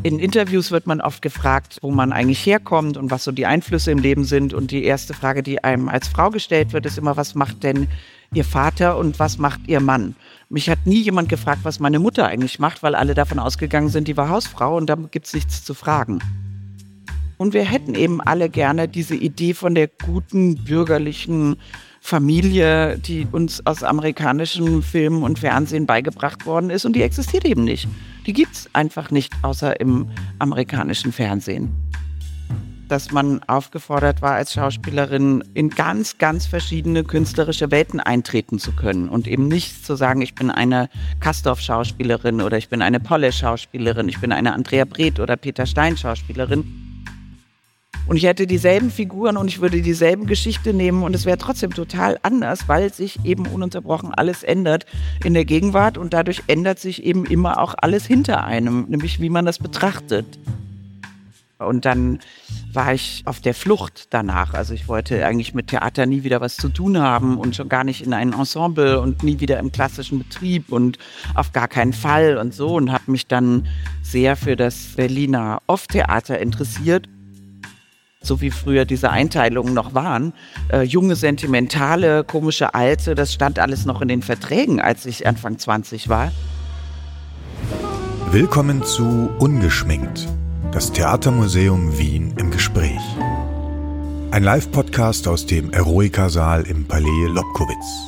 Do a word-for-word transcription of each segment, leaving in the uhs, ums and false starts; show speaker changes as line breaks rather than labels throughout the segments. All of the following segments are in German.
In Interviews wird man oft gefragt, wo man eigentlich herkommt und was so die Einflüsse im Leben sind. Und die erste Frage, die einem als Frau gestellt wird, ist immer, was macht denn Ihr Vater und was macht Ihr Mann? Mich hat nie jemand gefragt, was meine Mutter eigentlich macht, weil alle davon ausgegangen sind, die war Hausfrau und da gibt es nichts zu fragen. Und wir hätten eben alle gerne diese Idee von der guten bürgerlichen Familie, die uns aus amerikanischen Filmen und Fernsehen beigebracht worden ist, und die existiert eben nicht. Die gibt's einfach nicht, außer im amerikanischen Fernsehen. Dass man aufgefordert war, als Schauspielerin in ganz, ganz verschiedene künstlerische Welten eintreten zu können und eben nicht zu sagen, ich bin eine Castorf-Schauspielerin oder ich bin eine Polle-Schauspielerin, ich bin eine Andrea Breth oder Peter Stein-Schauspielerin. Und ich hätte dieselben Figuren und ich würde dieselbe Geschichte nehmen und es wäre trotzdem total anders, weil sich eben ununterbrochen alles ändert in der Gegenwart und dadurch ändert sich eben immer auch alles hinter einem, nämlich wie man das betrachtet. Und dann war ich auf der Flucht danach. Also ich wollte eigentlich mit Theater nie wieder was zu tun haben und schon gar nicht in ein Ensemble und nie wieder im klassischen Betrieb und auf gar keinen Fall und so, und habe mich dann sehr für das Berliner Off-Theater interessiert. So wie früher diese Einteilungen noch waren. Äh, junge, sentimentale, komische, alte, das stand alles noch in den Verträgen, als ich Anfang zwanzig war.
Willkommen zu Ungeschminkt, das Theatermuseum Wien im Gespräch. Ein Live-Podcast aus dem Eroica-Saal im Palais Lobkowitz.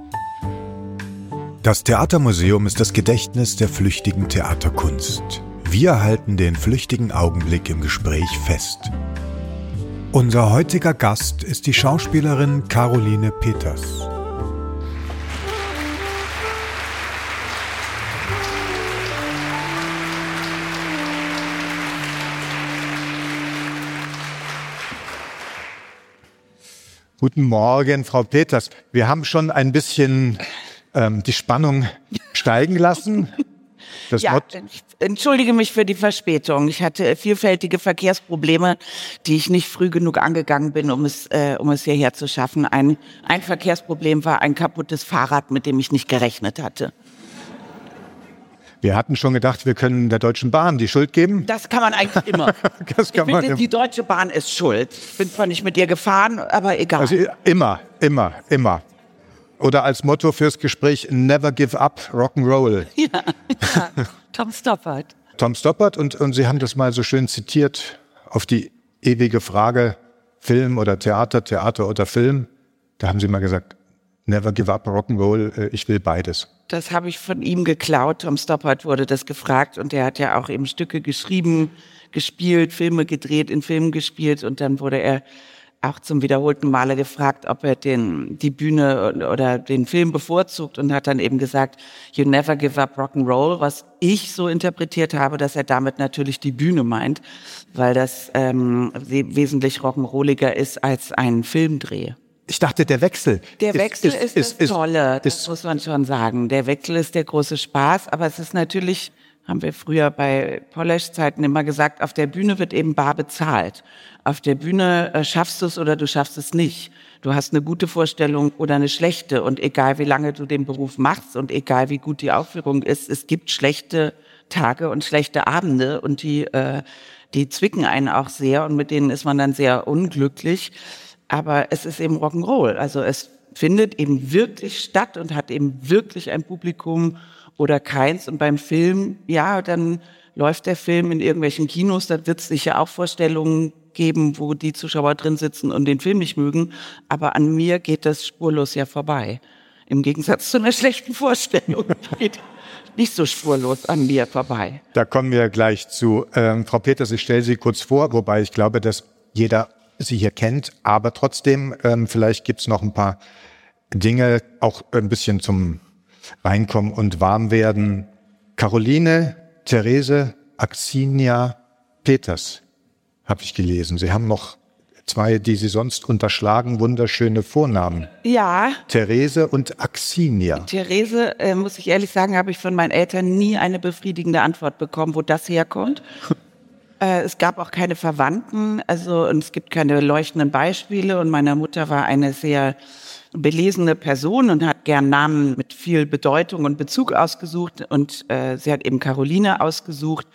Das Theatermuseum ist das Gedächtnis der flüchtigen Theaterkunst. Wir halten den flüchtigen Augenblick im Gespräch fest. Unser heutiger Gast ist die Schauspielerin Caroline Peters.
Guten Morgen, Frau Peters. Wir haben schon ein bisschen ähm, die Spannung steigen lassen. Das
ja,
Mot-
ich entschuldige mich für die Verspätung. Ich hatte vielfältige Verkehrsprobleme, die ich nicht früh genug angegangen bin, um es, äh, um es hierher zu schaffen. Ein, ein Verkehrsproblem war ein kaputtes Fahrrad, mit dem ich nicht gerechnet hatte.
Wir hatten schon gedacht, wir können der Deutschen Bahn die Schuld geben.
Das kann man eigentlich immer.
Das kann
ich finde,
man
die Deutsche Bahn ist schuld. Ich bin zwar nicht mit ihr gefahren, aber egal.
Also immer, immer, immer. Oder als Motto fürs Gespräch, never give up, Rock'n'Roll.
Ja, ja. Tom Stoppard.
Tom Stoppard, und, und Sie haben das mal so schön zitiert auf die ewige Frage, Film oder Theater, Theater oder Film. Da haben Sie mal gesagt, never give up, Rock'n'Roll, ich will beides.
Das habe ich von ihm geklaut. Tom Stoppard wurde das gefragt und der hat ja auch eben Stücke geschrieben, gespielt, Filme gedreht, in Filmen gespielt, und dann wurde er auch zum wiederholten Male gefragt, ob er den, die Bühne oder den Film bevorzugt, und hat dann eben gesagt, you never give up Rock'n'Roll, was ich so interpretiert habe, dass er damit natürlich die Bühne meint, weil das ähm, wesentlich rock'n'rolliger ist als ein Filmdreh.
Ich dachte, der Wechsel.
Der Wechsel ist, ist, ist das Tolle,
ist,
das
ist,
muss man schon sagen. Der Wechsel ist der große Spaß, aber es ist natürlich, haben wir früher bei Polesch-Zeiten immer gesagt, auf der Bühne wird eben bar bezahlt. Auf der Bühne äh, schaffst du es oder du schaffst es nicht. Du hast eine gute Vorstellung oder eine schlechte, und egal wie lange du den Beruf machst und egal wie gut die Aufführung ist, es gibt schlechte Tage und schlechte Abende, und die, äh, die zwicken einen auch sehr und mit denen ist man dann sehr unglücklich. Aber es ist eben Rock'n'Roll. Also es findet eben wirklich statt und hat eben wirklich ein Publikum oder keins. Und beim Film, ja, dann läuft der Film in irgendwelchen Kinos, da wird es sicher auch Vorstellungen geben, wo die Zuschauer drin sitzen und den Film nicht mögen. Aber an mir geht das spurlos ja vorbei. Im Gegensatz zu einer schlechten Vorstellung geht nicht so spurlos an mir vorbei.
Da kommen wir gleich zu. Ähm, Frau Peters, ich stelle Sie kurz vor, wobei ich glaube, dass jeder Sie hier kennt, aber trotzdem, ähm, vielleicht gibt's noch ein paar Dinge, auch ein bisschen zum Reinkommen und Warmwerden. Caroline Therese Axinia Peters, habe ich gelesen. Sie haben noch zwei, die Sie sonst unterschlagen, wunderschöne Vornamen.
Ja.
Therese und Axinia.
Therese, äh, muss ich ehrlich sagen, habe ich von meinen Eltern nie eine befriedigende Antwort bekommen, wo das herkommt. Es gab auch keine Verwandten, also und es gibt keine leuchtenden Beispiele, und meine Mutter war eine sehr belesene Person und hat gern Namen mit viel Bedeutung und Bezug ausgesucht, und äh, sie hat eben Caroline ausgesucht.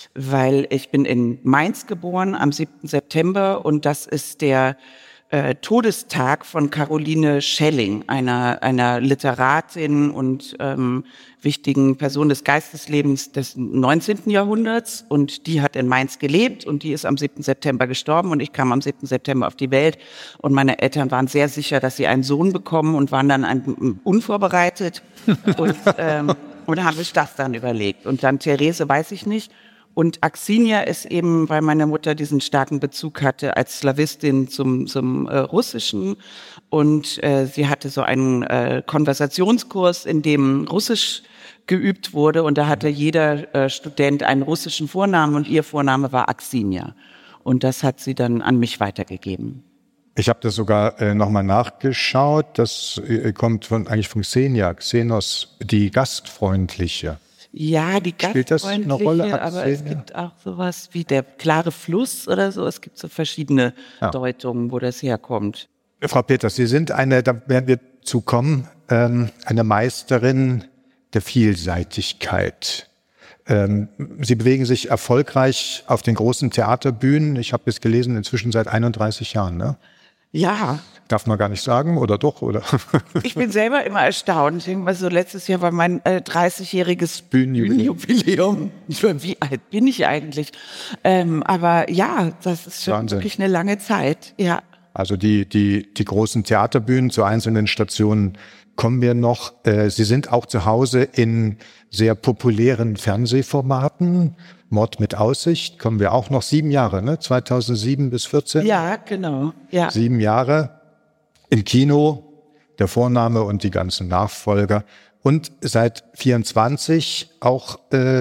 weil ich bin in Mainz geboren am siebten September und das ist der äh, Todestag von Caroline Schelling, einer einer Literatin und ähm, wichtigen Person des Geisteslebens des neunzehnten Jahrhunderts, und die hat in Mainz gelebt und die ist am siebten September gestorben und ich kam am siebten September auf die Welt und meine Eltern waren sehr sicher, dass sie einen Sohn bekommen und waren dann ein, unvorbereitet und, ähm, und haben sich das dann überlegt. Und dann Therese weiß ich nicht. Und Axinia ist eben, weil meine Mutter diesen starken Bezug hatte als Slawistin zum, zum äh, Russischen. Und äh, sie hatte so einen äh, Konversationskurs, in dem Russisch geübt wurde. Und da hatte jeder äh, Student einen russischen Vornamen und ihr Vorname war Axinia. Und das hat sie dann an mich weitergegeben.
Ich habe das sogar äh, nochmal nachgeschaut. Das äh, kommt von, eigentlich von Xenia, Xenos, die Gastfreundliche.
Ja, die
Spielt das eine Rolle,
Gastfreundliche, aber es gibt auch sowas wie der klare Fluss oder so. Es gibt so verschiedene ja. Deutungen, wo das herkommt.
Frau Peters, Sie sind eine, da werden wir zu kommen, ähm, eine Meisterin der Vielseitigkeit. Ähm, Sie bewegen sich erfolgreich auf den großen Theaterbühnen. Ich habe es gelesen, inzwischen seit einunddreißig Jahren, ne?
Ja.
Darf man gar nicht sagen, oder doch, oder?
Ich bin selber immer erstaunt. Ich denke mal so, letztes Jahr war mein äh, dreißigjähriges Bühnenjubiläum. Wie alt bin ich eigentlich? Ähm, aber ja, das ist schon Wahnsinn. Wirklich eine lange Zeit, ja.
Also die, die, die großen Theaterbühnen zu einzelnen Stationen kommen wir noch. Äh, Sie sind auch zu Hause in sehr populären Fernsehformaten. Mord mit Aussicht, kommen wir auch noch sieben Jahre, ne? zweitausendsieben bis vierzehn.
Ja, genau. Ja.
Sieben Jahre im Kino, der Vorname und die ganzen Nachfolger. Und seit vierundzwanzig auch äh,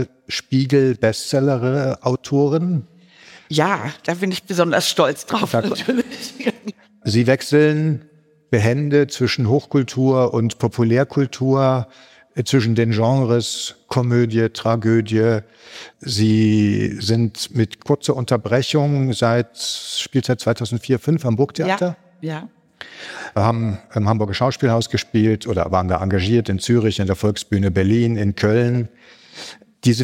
Spiegel-Bestseller-Autorin.
Ja, da bin ich besonders stolz drauf,
da,
natürlich.
Sie wechseln behende zwischen Hochkultur und Populärkultur, zwischen den Genres Komödie, Tragödie. Sie sind mit kurzer Unterbrechung seit Spielzeit zweitausendvier fünf am Burgtheater.
Ja, ja.
Haben im Hamburger Schauspielhaus gespielt oder waren da engagiert in Zürich, in der Volksbühne Berlin, in Köln. Diese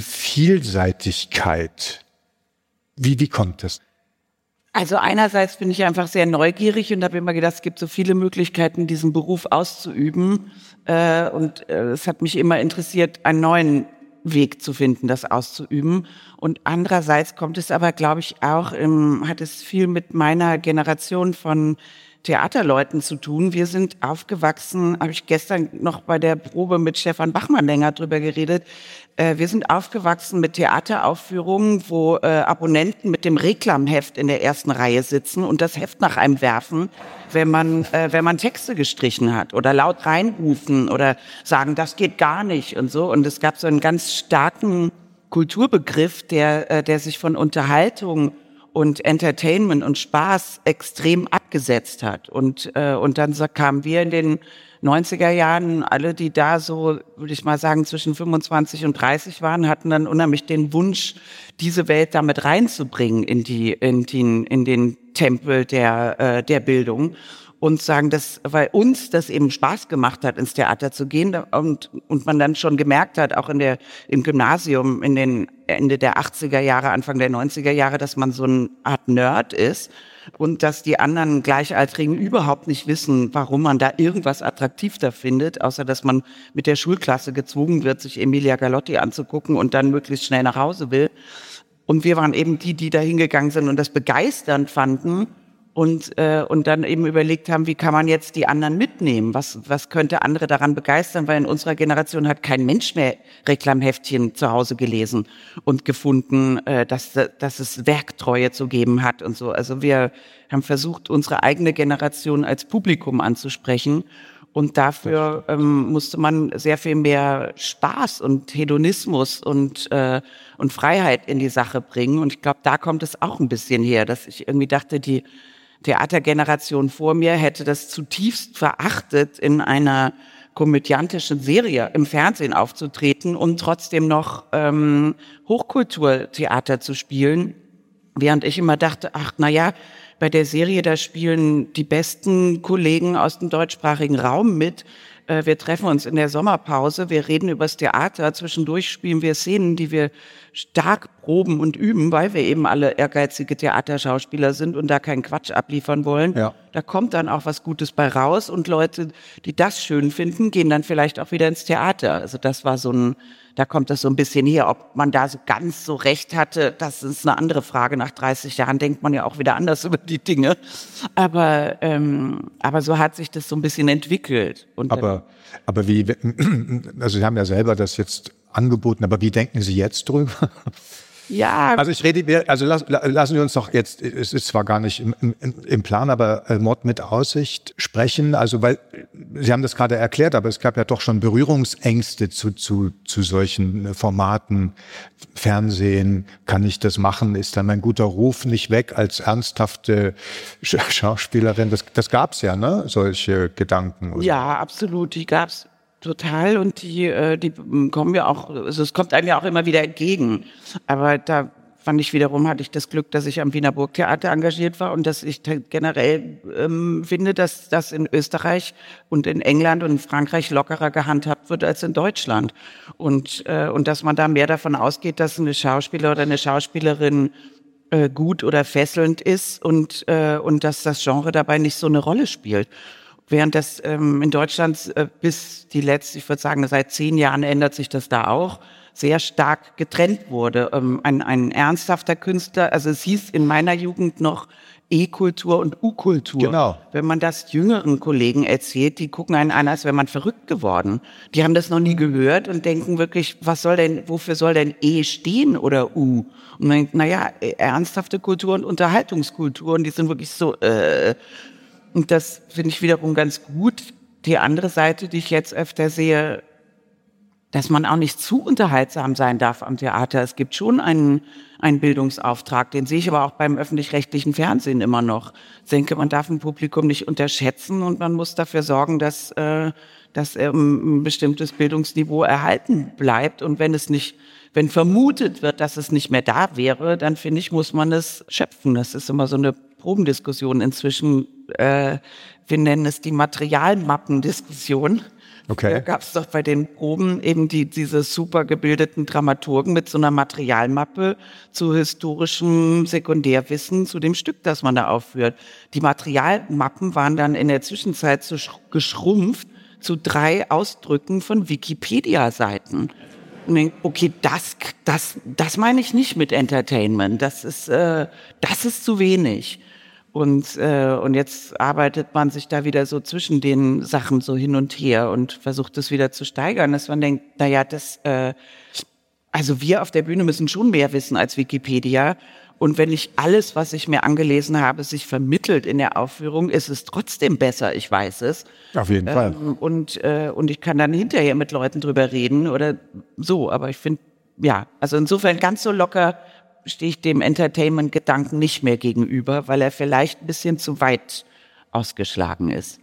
Vielseitigkeit, wie, wie kommt es?
Also einerseits bin ich einfach sehr neugierig und habe immer gedacht, es gibt so viele Möglichkeiten, diesen Beruf auszuüben. Äh, und äh, es hat mich immer interessiert, einen neuen Weg zu finden, das auszuüben. Und andererseits kommt es aber, glaube ich, auch, im, hat es viel mit meiner Generation von Theaterleuten zu tun. Wir sind aufgewachsen, habe ich gestern noch bei der Probe mit Stefan Bachmann länger drüber geredet. Äh, wir sind aufgewachsen mit Theateraufführungen, wo äh, Abonnenten mit dem Reklamheft in der ersten Reihe sitzen und das Heft nach einem werfen, wenn man äh, wenn man Texte gestrichen hat oder laut reinrufen oder sagen, das geht gar nicht und so. Und es gab so einen ganz starken Kulturbegriff, der äh, der sich von Unterhaltung und Entertainment und Spaß extrem abgesetzt hat. Und äh, und dann so kamen wir in den neunziger Jahren, alle, die da so, würde ich mal sagen, zwischen fünfundzwanzig und dreißig waren, hatten dann unheimlich den Wunsch, diese Welt damit reinzubringen in die in den in den Tempel der äh, der Bildung. Und sagen, dass, weil uns das eben Spaß gemacht hat, ins Theater zu gehen und, und man dann schon gemerkt hat, auch in der, im Gymnasium in den Ende der achtziger Jahre, Anfang der neunziger Jahre, dass man so eine Art Nerd ist und dass die anderen Gleichaltrigen überhaupt nicht wissen, warum man da irgendwas attraktiv da findet, außer dass man mit der Schulklasse gezwungen wird, sich Emilia Galotti anzugucken und dann möglichst schnell nach Hause will. Und wir waren eben die, die da hingegangen sind und das begeisternd fanden. Und äh, und dann eben überlegt haben, wie kann man jetzt die anderen mitnehmen? Was was könnte andere daran begeistern? Weil in unserer Generation hat kein Mensch mehr Reklamheftchen zu Hause gelesen und gefunden, äh, dass dass es Werktreue zu geben hat und so. Also wir haben versucht, unsere eigene Generation als Publikum anzusprechen. Und dafür ähm, musste man sehr viel mehr Spaß und Hedonismus und äh, und Freiheit in die Sache bringen. Und ich glaube, da kommt es auch ein bisschen her, dass ich irgendwie dachte, die Theatergeneration vor mir hätte das zutiefst verachtet, in einer komödiantischen Serie im Fernsehen aufzutreten und trotzdem noch ähm, Hochkulturtheater zu spielen. Während ich immer dachte, ach, na ja, bei der Serie, da spielen die besten Kollegen aus dem deutschsprachigen Raum mit. Äh, wir treffen uns in der Sommerpause, wir reden übers Theater, zwischendurch spielen wir Szenen, die wir stark proben und üben, weil wir eben alle ehrgeizige Theaterschauspieler sind und da keinen Quatsch abliefern wollen.
Ja.
Da kommt dann auch was Gutes bei raus und Leute, die das schön finden, gehen dann vielleicht auch wieder ins Theater. Also das war so ein, da kommt das so ein bisschen her. Ob man da so ganz so recht hatte, das ist eine andere Frage. Nach dreißig Jahren denkt man ja auch wieder anders über die Dinge. Aber, ähm, aber so hat sich das so ein bisschen entwickelt. Und
aber, aber wie, also Sie haben ja selber das jetzt angeboten, aber wie denken Sie jetzt drüber?
Ja.
Also ich rede, also lass, lassen wir uns doch jetzt, es ist zwar gar nicht im, im, im Plan, aber Mord mit Aussicht sprechen, also weil, Sie haben das gerade erklärt, aber es gab ja doch schon Berührungsängste zu, zu, zu solchen Formaten. Fernsehen, kann ich das machen? Ist dann mein guter Ruf nicht weg als ernsthafte Schauspielerin? Das, das gab's ja, ne? Solche Gedanken. Oder?
Ja, absolut, die gab's. Total, und die, äh, die kommen ja auch, also es kommt einem ja auch immer wieder entgegen. Aber da fand ich wiederum, hatte ich das Glück, dass ich am Wiener Burgtheater engagiert war und dass ich generell ähm, finde, dass das in Österreich und in England und in Frankreich lockerer gehandhabt wird als in Deutschland. Und, äh, und dass man da mehr davon ausgeht, dass eine Schauspieler oder eine Schauspielerin äh, gut oder fesselnd ist und, äh, und dass das Genre dabei nicht so eine Rolle spielt. Während das ähm, in Deutschland äh, bis die letzte, ich würde sagen, seit zehn Jahren ändert sich das da auch, sehr stark getrennt wurde. Ähm, ein, ein ernsthafter Künstler, also es hieß in meiner Jugend noch E-Kultur und U-Kultur.
Genau.
Wenn man das jüngeren Kollegen erzählt, die gucken einen an, als wäre man verrückt geworden. Die haben das noch nie gehört und denken wirklich, was soll denn, wofür soll denn E stehen oder U? Und man denkt, naja, ernsthafte Kultur und Unterhaltungskultur, und die sind wirklich so, äh, und das finde ich wiederum ganz gut. Die andere Seite, die ich jetzt öfter sehe, dass man auch nicht zu unterhaltsam sein darf am Theater. Es gibt schon einen, einen Bildungsauftrag, den sehe ich aber auch beim öffentlich-rechtlichen Fernsehen immer noch. Ich denke, man darf ein Publikum nicht unterschätzen und man muss dafür sorgen, dass, äh, dass ein bestimmtes Bildungsniveau erhalten bleibt. Und wenn es nicht, wenn vermutet wird, dass es nicht mehr da wäre, dann finde ich, muss man es schöpfen. Das ist immer so eine Probendiskussion inzwischen. Äh, wir nennen es die Materialmappendiskussion.
Okay.
Da gab es doch bei den Proben eben die, diese super gebildeten Dramaturgen mit so einer Materialmappe zu historischem Sekundärwissen zu dem Stück, das man da aufführt. Die Materialmappen waren dann in der Zwischenzeit so geschrumpft zu drei Ausdrücken von Wikipedia-Seiten. Und denk, okay, das, das, das meine ich nicht mit Entertainment. Das ist, äh, das ist zu wenig. Und, äh, und jetzt arbeitet man sich da wieder so zwischen den Sachen so hin und her und versucht es wieder zu steigern, dass man denkt, na ja, das, äh, also wir auf der Bühne müssen schon mehr wissen als Wikipedia. Und wenn nicht alles, was ich mir angelesen habe, sich vermittelt in der Aufführung, ist es trotzdem besser, ich weiß es.
Auf jeden ähm, Fall.
Und, äh, und ich kann dann hinterher mit Leuten drüber reden oder so. Aber ich finde, ja, also insofern ganz so locker stehe ich dem Entertainment-Gedanken nicht mehr gegenüber, weil er vielleicht ein bisschen zu weit ausgeschlagen ist.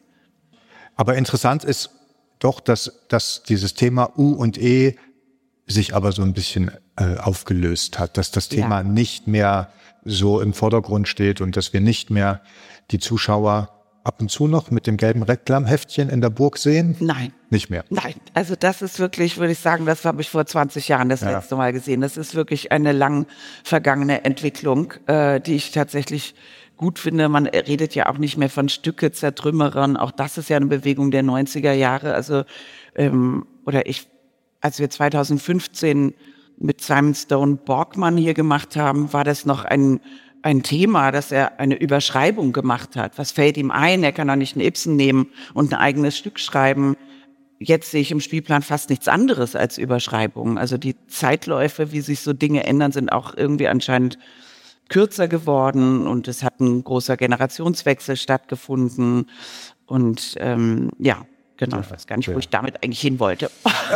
Aber interessant ist doch, dass, dass dieses Thema U und E sich aber so ein bisschen äh, aufgelöst hat, dass das Thema ja. nicht mehr so im Vordergrund steht und dass wir nicht mehr die Zuschauer ab und zu noch mit dem gelben Reklamheftchen in der Burg sehen?
Nein.
Nicht mehr?
Nein. Also das ist wirklich, würde ich sagen, das habe ich vor zwanzig Jahren das ja. letzte Mal gesehen. Das ist wirklich eine lang vergangene Entwicklung, äh, die ich tatsächlich gut finde. Man redet ja auch nicht mehr von Stücke, Zertrümmerern. Auch das ist ja eine Bewegung der neunziger Jahre. Also, ähm, oder ich, als wir zweitausendfünfzehn mit Simon Stone Borgmann hier gemacht haben, war das noch ein ein Thema, dass er eine Überschreibung gemacht hat. Was fällt ihm ein? Er kann doch nicht einen Ibsen nehmen und ein eigenes Stück schreiben. Jetzt sehe ich im Spielplan fast nichts anderes als Überschreibungen. Also die Zeitläufe, wie sich so Dinge ändern, sind auch irgendwie anscheinend kürzer geworden und es hat ein großer Generationswechsel stattgefunden. Und ähm, ja, genau, ich weiß gar nicht, wo ich damit eigentlich hin wollte.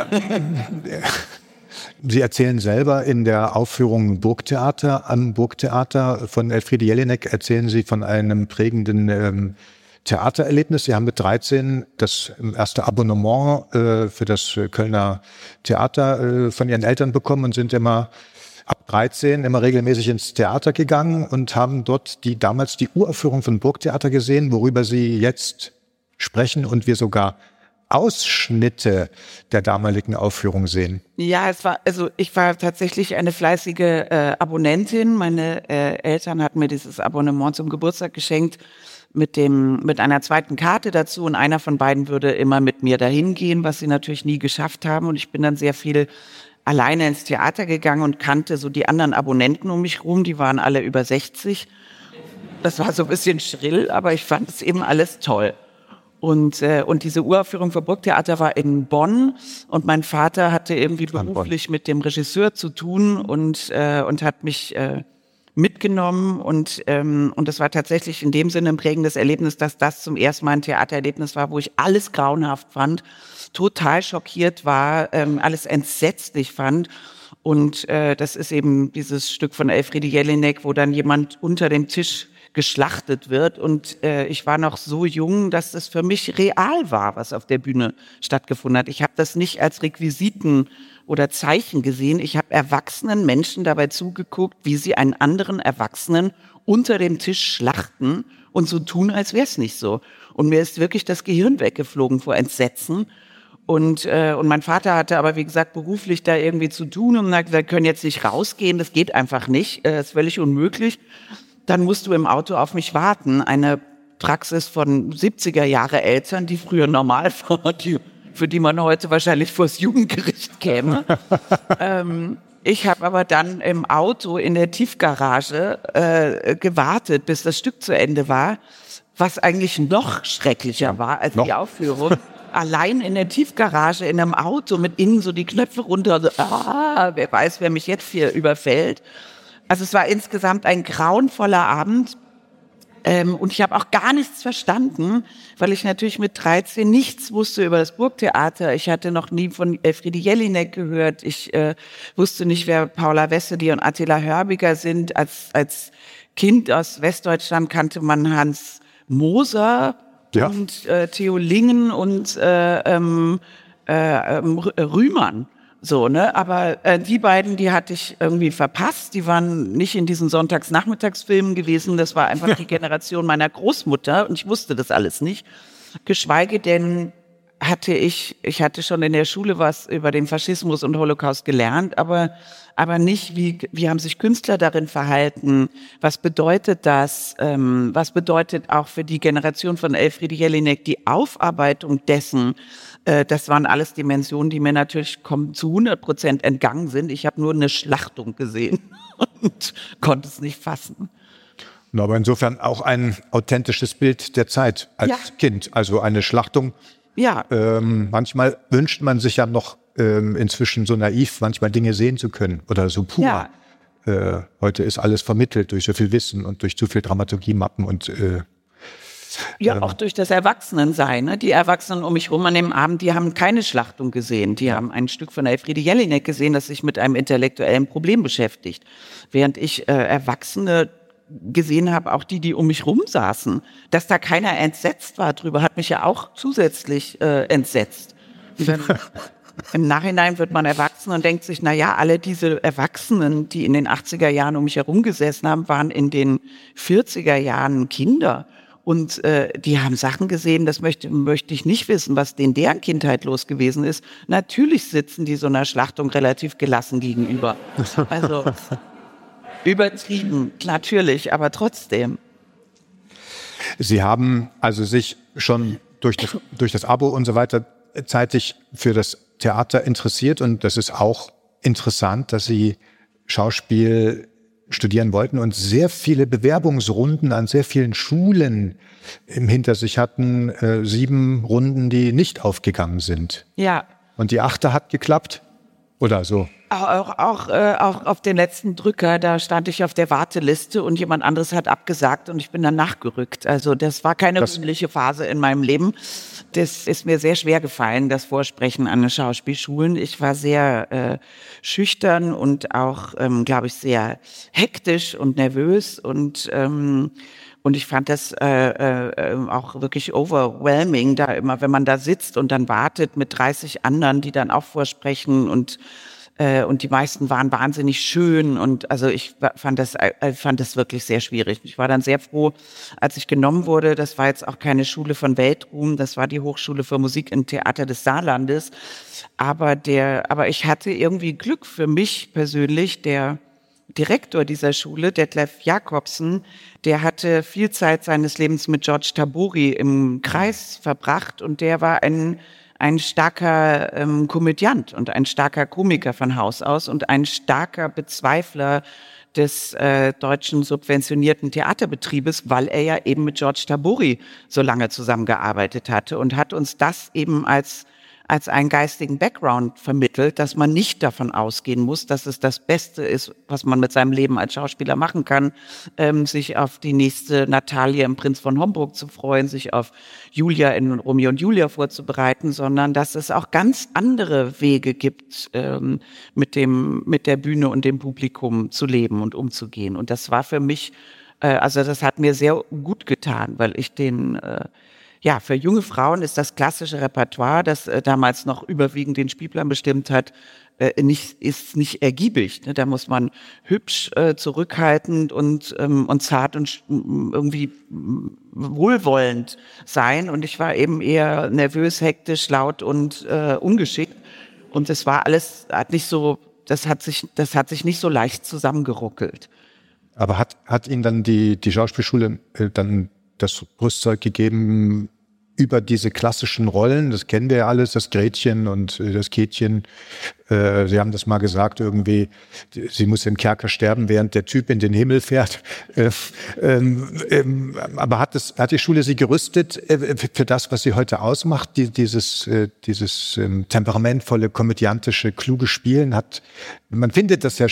Sie erzählen selber in der Aufführung Burgtheater am Burgtheater von Elfriede Jelinek, erzählen Sie von einem prägenden ähm, Theatererlebnis. Sie haben mit dreizehn das erste Abonnement äh, für das Kölner Theater äh, von Ihren Eltern bekommen und sind immer ab dreizehn immer regelmäßig ins Theater gegangen und haben dort die damals die Uraufführung von Burgtheater gesehen, worüber Sie jetzt sprechen und wir sogar Ausschnitte der damaligen Aufführung sehen.
Ja, es war, also ich war tatsächlich eine fleißige äh, Abonnentin. Meine äh, Eltern hatten mir dieses Abonnement zum Geburtstag geschenkt mit dem, mit einer zweiten Karte dazu, und einer von beiden würde immer mit mir dahin gehen, was sie natürlich nie geschafft haben, und ich bin dann sehr viel alleine ins Theater gegangen und kannte so die anderen Abonnenten um mich rum, die waren alle über sechzig. Das war so ein bisschen schrill, aber ich fand es eben alles toll. Und, äh, und diese Uraufführung für Burgtheater war in Bonn, und mein Vater hatte irgendwie beruflich mit dem Regisseur zu tun und, äh, und hat mich äh, mitgenommen, und, ähm, und das war tatsächlich in dem Sinne ein prägendes Erlebnis, dass das zum ersten Mal ein Theatererlebnis war, wo ich alles grauenhaft fand, total schockiert war, ähm, alles entsetzlich fand. Und äh, das ist eben dieses Stück von Elfriede Jelinek, wo dann jemand unter dem Tisch geschlachtet wird. Und äh, ich war noch so jung, dass das für mich real war, was auf der Bühne stattgefunden hat. Ich habe das nicht als Requisiten oder Zeichen gesehen. Ich habe erwachsenen Menschen dabei zugeguckt, wie sie einen anderen Erwachsenen unter dem Tisch schlachten und so tun, als wäre es nicht so. Und mir ist wirklich das Gehirn weggeflogen vor Entsetzen. Und, äh, und mein Vater hatte aber, wie gesagt, beruflich da irgendwie zu tun und sagt, wir können jetzt nicht rausgehen, das geht einfach nicht, äh, das ist völlig unmöglich. Dann musst du im Auto auf mich warten. Eine Praxis von siebziger Jahre Eltern, die früher normal war, die, für die man heute wahrscheinlich vors Jugendgericht käme. ähm, ich habe aber dann im Auto in der Tiefgarage äh, gewartet, bis das Stück zu Ende war, was eigentlich noch schrecklicher war als noch? Die Aufführung. Allein in der Tiefgarage, in einem Auto, mit innen so die Knöpfe runter, so, ah, wer weiß, wer mich jetzt hier überfällt. Also es war insgesamt ein grauenvoller Abend, ähm, und ich habe auch gar nichts verstanden, weil ich natürlich mit dreizehn nichts wusste über das Burgtheater. Ich hatte noch nie von Elfriede Jelinek gehört. Ich äh, wusste nicht, wer Paula Wessely und Attila Hörbiger sind. Als, als Kind aus Westdeutschland kannte man Hans Moser, ja, und äh, Theo Lingen und äh, ähm, äh, ähm, Rühmann. So, ne? Aber äh, die beiden, die hatte ich irgendwie verpasst. Die waren nicht in diesen Sonntagsnachmittagsfilmen gewesen. Das war einfach die Generation meiner Großmutter, und ich wusste das alles nicht. Geschweige denn hatte ich, ich hatte schon in der Schule was über den Faschismus und Holocaust gelernt, aber aber nicht, wie wie haben sich Künstler darin verhalten, was bedeutet das, ähm, was bedeutet auch für die Generation von Elfriede Jelinek die Aufarbeitung dessen. Äh, das waren alles Dimensionen, die mir natürlich zu hundert Prozent entgangen sind. Ich habe nur eine Schlachtung gesehen und konnte es nicht fassen.
Aber insofern auch ein authentisches Bild der Zeit als ja. Kind, also eine Schlachtung. Ja. Ähm, manchmal wünscht man sich ja noch ähm, inzwischen so naiv, manchmal Dinge sehen zu können oder so pur. Ja. Äh, heute ist alles vermittelt durch so viel Wissen und durch zu viel Dramaturgie-Mappen und äh,
ja, auch durch das Erwachsenensein. Ne? Die Erwachsenen um mich rum an dem Abend, die haben keine Schlachtung gesehen. Die haben ein Stück von Elfriede Jelinek gesehen, das sich mit einem intellektuellen Problem beschäftigt. Während ich äh, Erwachsene gesehen habe, auch die, die um mich rum saßen, dass da keiner entsetzt war drüber, hat mich ja auch zusätzlich äh, entsetzt. Wenn, im Nachhinein wird man erwachsen und denkt sich, na ja, alle diese Erwachsenen, die in den achtziger Jahren um mich herum gesessen haben, waren in den vierziger Jahren Kinder. Und äh, die haben Sachen gesehen, das möchte, möchte ich nicht wissen, was denen deren Kindheit los gewesen ist. Natürlich sitzen die so einer Schlachtung relativ gelassen gegenüber. Also übertrieben, natürlich, aber trotzdem.
Sie haben also sich schon durch das, durch das Abo und so weiter zeitig für das Theater interessiert, und das ist auch interessant, dass Sie Schauspiel studieren wollten und sehr viele Bewerbungsrunden an sehr vielen Schulen im hinter sich hatten, äh, sieben Runden, die nicht aufgegangen sind.
Ja.
Und die achte hat geklappt? Oder so?
Auch, auch, äh, auch auf den letzten Drücker, da stand ich auf der Warteliste und jemand anderes hat abgesagt und ich bin dann nachgerückt. Also das war keine rühmliche Phase in meinem Leben. Das ist mir sehr schwer gefallen, das Vorsprechen an den Schauspielschulen. Ich war sehr äh, schüchtern und auch, ähm, glaube ich, sehr hektisch und nervös und ähm, Und ich fand das äh, äh, auch wirklich overwhelming, da immer, wenn man da sitzt und dann wartet mit dreißig anderen, die dann auch vorsprechen und Äh, und die meisten waren wahnsinnig schön. Und also ich fand das, äh, fand das wirklich sehr schwierig. Ich war dann sehr froh, als ich genommen wurde. Das war jetzt auch keine Schule von Weltruhm. Das war die Hochschule für Musik und Theater des Saarlandes. Aber der, aber ich hatte irgendwie Glück für mich persönlich. Der Direktor dieser Schule, Detlef Jacobsen, der hatte viel Zeit seines Lebens mit George Tabori im Kreis verbracht und der war ein ein starker ähm, Komödiant und ein starker Komiker von Haus aus und ein starker Bezweifler des äh, deutschen subventionierten Theaterbetriebes, weil er ja eben mit George Tabori so lange zusammengearbeitet hatte und hat uns das eben als als einen geistigen Background vermittelt, dass man nicht davon ausgehen muss, dass es das Beste ist, was man mit seinem Leben als Schauspieler machen kann, ähm, sich auf die nächste Natalie im Prinz von Homburg zu freuen, sich auf Julia in Romeo und Julia vorzubereiten, sondern dass es auch ganz andere Wege gibt, ähm, mit dem, mit der Bühne und dem Publikum zu leben und umzugehen. Und das war für mich, äh, also das hat mir sehr gut getan, weil ich den, äh, ja, für junge Frauen ist das klassische Repertoire, das äh, damals noch überwiegend den Spielplan bestimmt hat, äh, nicht, ist nicht ergiebig. Ne? Da muss man hübsch, äh, zurückhaltend und, ähm, und zart und irgendwie wohlwollend sein. Und ich war eben eher nervös, hektisch, laut und äh, ungeschickt. Und das war alles, hat nicht so, das hat sich, das hat sich nicht so leicht zusammengeruckelt.
Aber hat, hat Ihnen dann die, die Schauspielschule äh, dann das Rüstzeug gegeben, über diese klassischen Rollen, das kennen wir ja alles, das Gretchen und das Käthchen, äh, Sie haben das mal gesagt, irgendwie, sie muss im Kerker sterben, während der Typ in den Himmel fährt. Äh, ähm, ähm, aber hat, das, hat die Schule Sie gerüstet äh, für das, was sie heute ausmacht, die, dieses, äh, dieses ähm, temperamentvolle, komödiantische, kluge Spielen? Hat, man findet das ja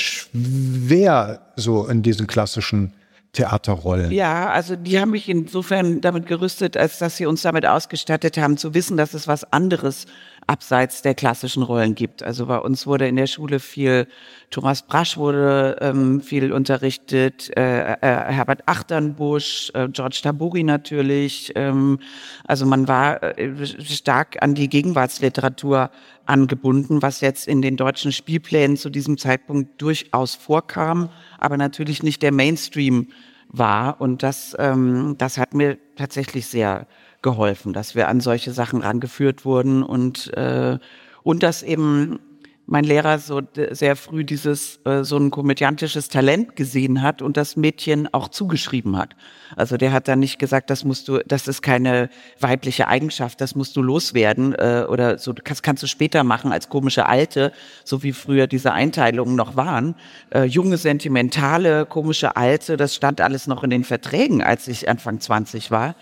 schwer so in diesen klassischen Theaterrollen.
Ja, also die haben mich insofern damit gerüstet, als dass sie uns damit ausgestattet haben, zu wissen, dass es was anderes abseits der klassischen Rollen gibt. Also bei uns wurde in der Schule viel, Thomas Brasch wurde ähm, viel unterrichtet, äh, äh, Herbert Achternbusch, äh, George Tabori natürlich. Ähm, also man war äh, stark an die Gegenwartsliteratur angebunden, was jetzt in den deutschen Spielplänen zu diesem Zeitpunkt durchaus vorkam, aber natürlich nicht der Mainstream war. Und das, ähm, das hat mir tatsächlich sehr geholfen, dass wir an solche Sachen rangeführt wurden und, äh, und dass eben mein Lehrer so d- sehr früh dieses, äh, so ein komödiantisches Talent gesehen hat und das Mädchen auch zugeschrieben hat. Also der hat dann nicht gesagt, das musst du, das ist keine weibliche Eigenschaft, das musst du loswerden, äh, oder so, das kannst du später machen als komische Alte, so wie früher diese Einteilungen noch waren. Äh, junge, sentimentale, komische Alte, das stand alles noch in den Verträgen, als ich Anfang zwanzig war.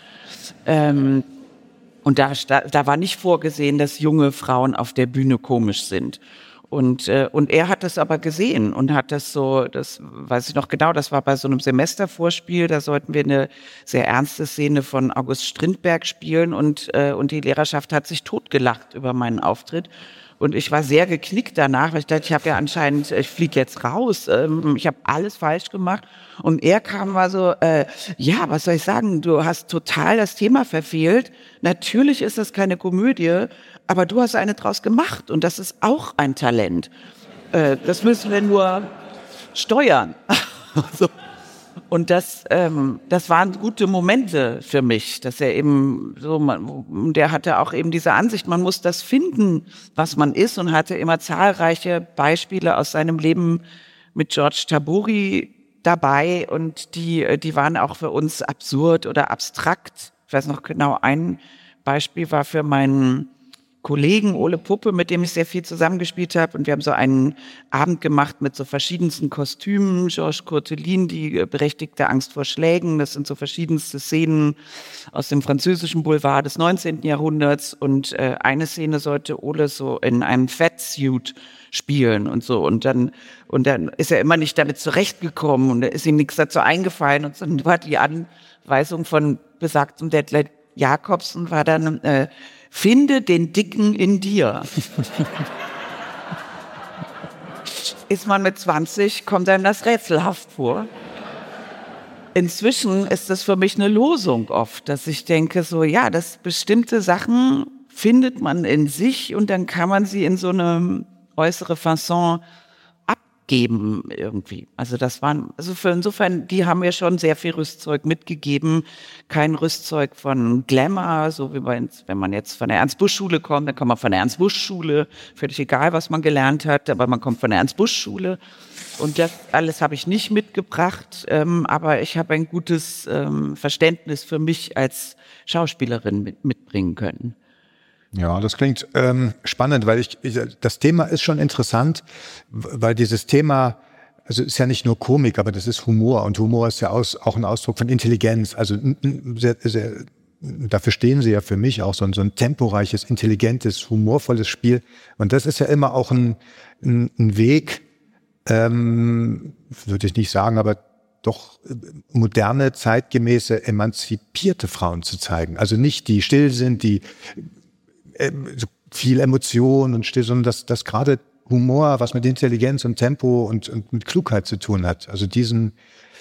Ähm, und da, da war nicht vorgesehen, dass junge Frauen auf der Bühne komisch sind. Und, äh, und er hat das aber gesehen und hat das so, das weiß ich noch genau, das war bei so einem Semestervorspiel, da sollten wir eine sehr ernste Szene von August Strindberg spielen und, äh, und die Lehrerschaft hat sich totgelacht über meinen Auftritt. Und ich war sehr geknickt danach, weil ich dachte, ich habe ja anscheinend, ich fliege jetzt raus, ähm, ich habe alles falsch gemacht. Und er kam war so, äh, ja, was soll ich sagen, du hast total das Thema verfehlt. Natürlich ist das keine Komödie, aber du hast eine draus gemacht und das ist auch ein Talent. Äh, das müssen wir nur steuern. so. Und das, ähm, das waren gute Momente für mich, dass er eben so, man, der hatte auch eben diese Ansicht, man muss das finden, was man ist, und hatte immer zahlreiche Beispiele aus seinem Leben mit George Tabori dabei und die, die waren auch für uns absurd oder abstrakt. Ich weiß noch genau, ein Beispiel war für meinen Kollegen Ole Puppe, mit dem ich sehr viel zusammengespielt habe. Und wir haben so einen Abend gemacht mit so verschiedensten Kostümen. Georges Courteline, die berechtigte Angst vor Schlägen. Das sind so verschiedenste Szenen aus dem französischen Boulevard des neunzehnten Jahrhunderts. Und äh, eine Szene sollte Ole so in einem Fatsuit spielen und so. Und dann, und dann ist er immer nicht damit zurechtgekommen und da ist ihm nichts dazu eingefallen. Und dann war die Anweisung von besagtem Detlef Jacobsen war dann, äh, finde den Dicken in dir. Ist man mit zwanzig, kommt einem das rätselhaft vor. Inzwischen ist das für mich eine Losung oft, dass ich denke so, ja, dass bestimmte Sachen findet man in sich und dann kann man sie in so eine äußere Fasson abgeben irgendwie. Also das waren, also für insofern, die haben mir schon sehr viel Rüstzeug mitgegeben. Kein Rüstzeug von Glamour, so wie man, wenn man jetzt von der Ernst-Busch-Schule kommt, dann kommt man von der Ernst-Busch-Schule, völlig egal, was man gelernt hat, aber man kommt von der Ernst-Busch-Schule. Und das alles habe ich nicht mitgebracht, ähm, aber ich habe ein gutes ähm, Verständnis für mich als Schauspielerin mit, mitbringen können.
Ja, das klingt ähm, spannend, weil ich, ich das Thema ist schon interessant, weil dieses Thema, also ist ja nicht nur Komik, aber das ist Humor und Humor ist ja aus, auch ein Ausdruck von Intelligenz. Also sehr, sehr, dafür stehen sie ja für mich auch so ein, so ein temporeiches, intelligentes, humorvolles Spiel. Und das ist ja immer auch ein, ein, ein Weg, ähm, würde ich nicht sagen, aber doch moderne, zeitgemäße, emanzipierte Frauen zu zeigen. Also nicht die still sind, die so viel Emotion und still, sondern dass, dass gerade Humor, was mit Intelligenz und Tempo und, und mit Klugheit zu tun hat. Also diesen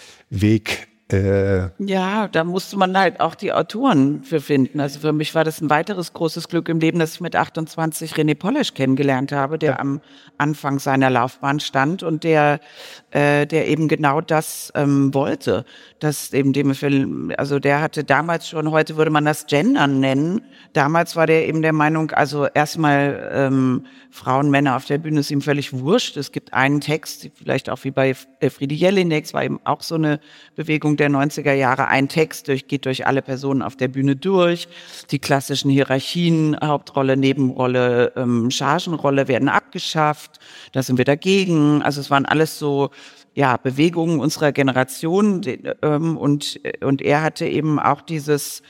Weg. Äh
ja, da musste man halt auch die Autoren für finden. Also für mich war das ein weiteres großes Glück im Leben, dass ich mit achtundzwanzig René Polish kennengelernt habe, der ja. am Anfang seiner Laufbahn stand und der, äh, der eben genau das ähm, wollte. Dass eben dem Film, also der hatte damals schon, heute würde man das Gendern nennen. Damals war der eben der Meinung, also erstmal ähm, Frauen, Männer auf der Bühne ist ihm völlig wurscht. Es gibt einen Text, vielleicht auch wie bei Friede Jelinek, es war eben auch so eine Bewegung der neunziger Jahre, ein Text durch, geht durch alle Personen auf der Bühne durch. Die klassischen Hierarchien, Hauptrolle, Nebenrolle, ähm, Chargenrolle werden abgeschafft. Da sind wir dagegen. Also es waren alles so ja, Bewegungen unserer Generation ähm, und, und er hatte eben auch dieses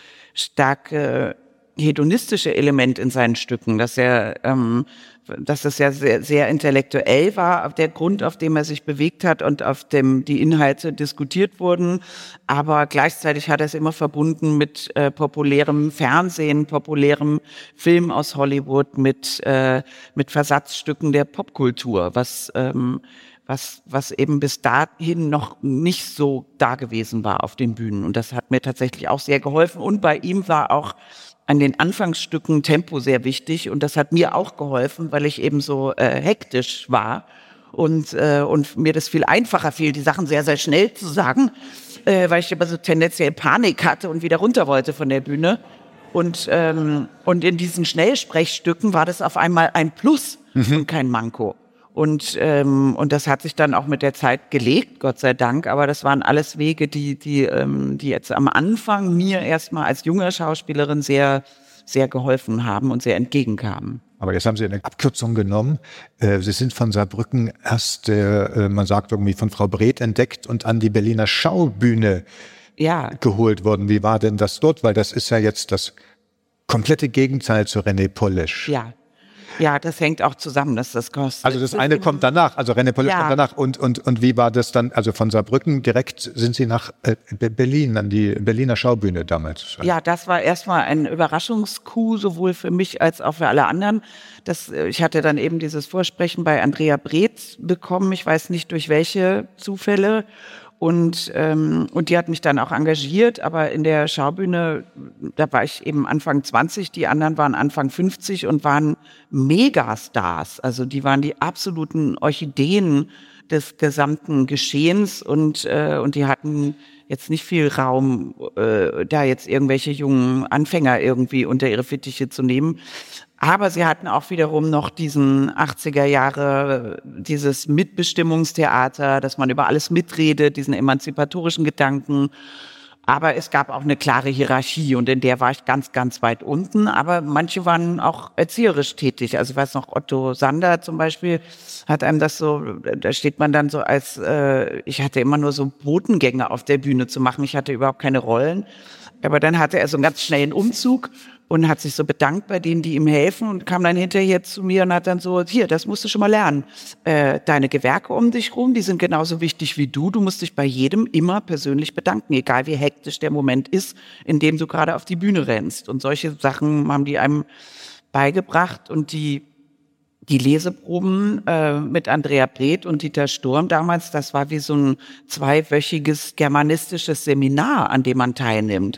starke hedonistische Element in seinen Stücken, dass er, ähm, dass es ja sehr, sehr intellektuell war, der Grund, auf dem er sich bewegt hat und auf dem die Inhalte diskutiert wurden, aber gleichzeitig hat er es immer verbunden mit äh, populärem Fernsehen, populärem Film aus Hollywood, mit äh, mit Versatzstücken der Popkultur, was ähm, was was eben bis dahin noch nicht so da gewesen war auf den Bühnen. Und das hat mir tatsächlich auch sehr geholfen. Und bei ihm war auch an den Anfangsstücken Tempo sehr wichtig. Und das hat mir auch geholfen, weil ich eben so äh, hektisch war und äh, und mir das viel einfacher fiel, die Sachen sehr, sehr schnell zu sagen, äh, weil ich immer so tendenziell Panik hatte und wieder runter wollte von der Bühne. Und ähm, und in diesen Schnellsprechstücken war das auf einmal ein Plus mhm. und kein Manko. Und ähm, und das hat sich dann auch mit der Zeit gelegt, Gott sei Dank. Aber das waren alles Wege, die die ähm, die jetzt am Anfang mir erstmal als junge Schauspielerin sehr sehr geholfen haben und sehr entgegenkamen.
Aber jetzt haben Sie eine Abkürzung genommen. Sie sind von Saarbrücken erst, man sagt irgendwie von Frau Breth entdeckt und an die Berliner Schaubühne ja. geholt worden. Wie war denn das dort? Weil das ist ja jetzt das komplette Gegenteil zu René Polish.
Ja. Ja, das hängt auch zusammen, dass das kostet.
Also das eine kommt danach, also René Polish ja. kommt danach. Und, und, und wie war das dann, also von Saarbrücken direkt sind Sie nach äh, Berlin, an die Berliner Schaubühne damals?
Ja, das war erstmal ein Überraschungscoup, sowohl für mich als auch für alle anderen. Das, ich hatte dann eben dieses Vorsprechen bei Andrea Breth bekommen, ich weiß nicht durch welche Zufälle. Und ähm, und die hat mich dann auch engagiert, aber in der Schaubühne, da war ich eben Anfang zwanzig, die anderen waren Anfang fünfzig und waren Megastars. Also die waren die absoluten Orchideen des gesamten Geschehens und äh, und die hatten jetzt nicht viel Raum, äh, da jetzt irgendwelche jungen Anfänger irgendwie unter ihre Fittiche zu nehmen. Aber sie hatten auch wiederum noch diesen achtziger Jahre, dieses Mitbestimmungstheater, dass man über alles mitredet, diesen emanzipatorischen Gedanken. Aber es gab auch eine klare Hierarchie und in der war ich ganz, ganz weit unten. Aber manche waren auch erzieherisch tätig. Also ich weiß noch, Otto Sander zum Beispiel hat einem das so, da steht man dann so als, äh, ich hatte immer nur so Botengänge auf der Bühne zu machen. Ich hatte überhaupt keine Rollen. Aber dann hatte er so einen ganz schnellen Umzug und hat sich so bedankt bei denen, die ihm helfen und kam dann hinterher zu mir und hat dann so, hier, das musst du schon mal lernen. Äh, deine Gewerke um dich rum, die sind genauso wichtig wie du. Du musst dich bei jedem immer persönlich bedanken, egal wie hektisch der Moment ist, in dem du gerade auf die Bühne rennst. Und solche Sachen haben die einem beigebracht und die Die Leseproben äh, mit Andrea Breth und Dieter Sturm damals, das war wie so ein zweiwöchiges germanistisches Seminar, an dem man teilnimmt.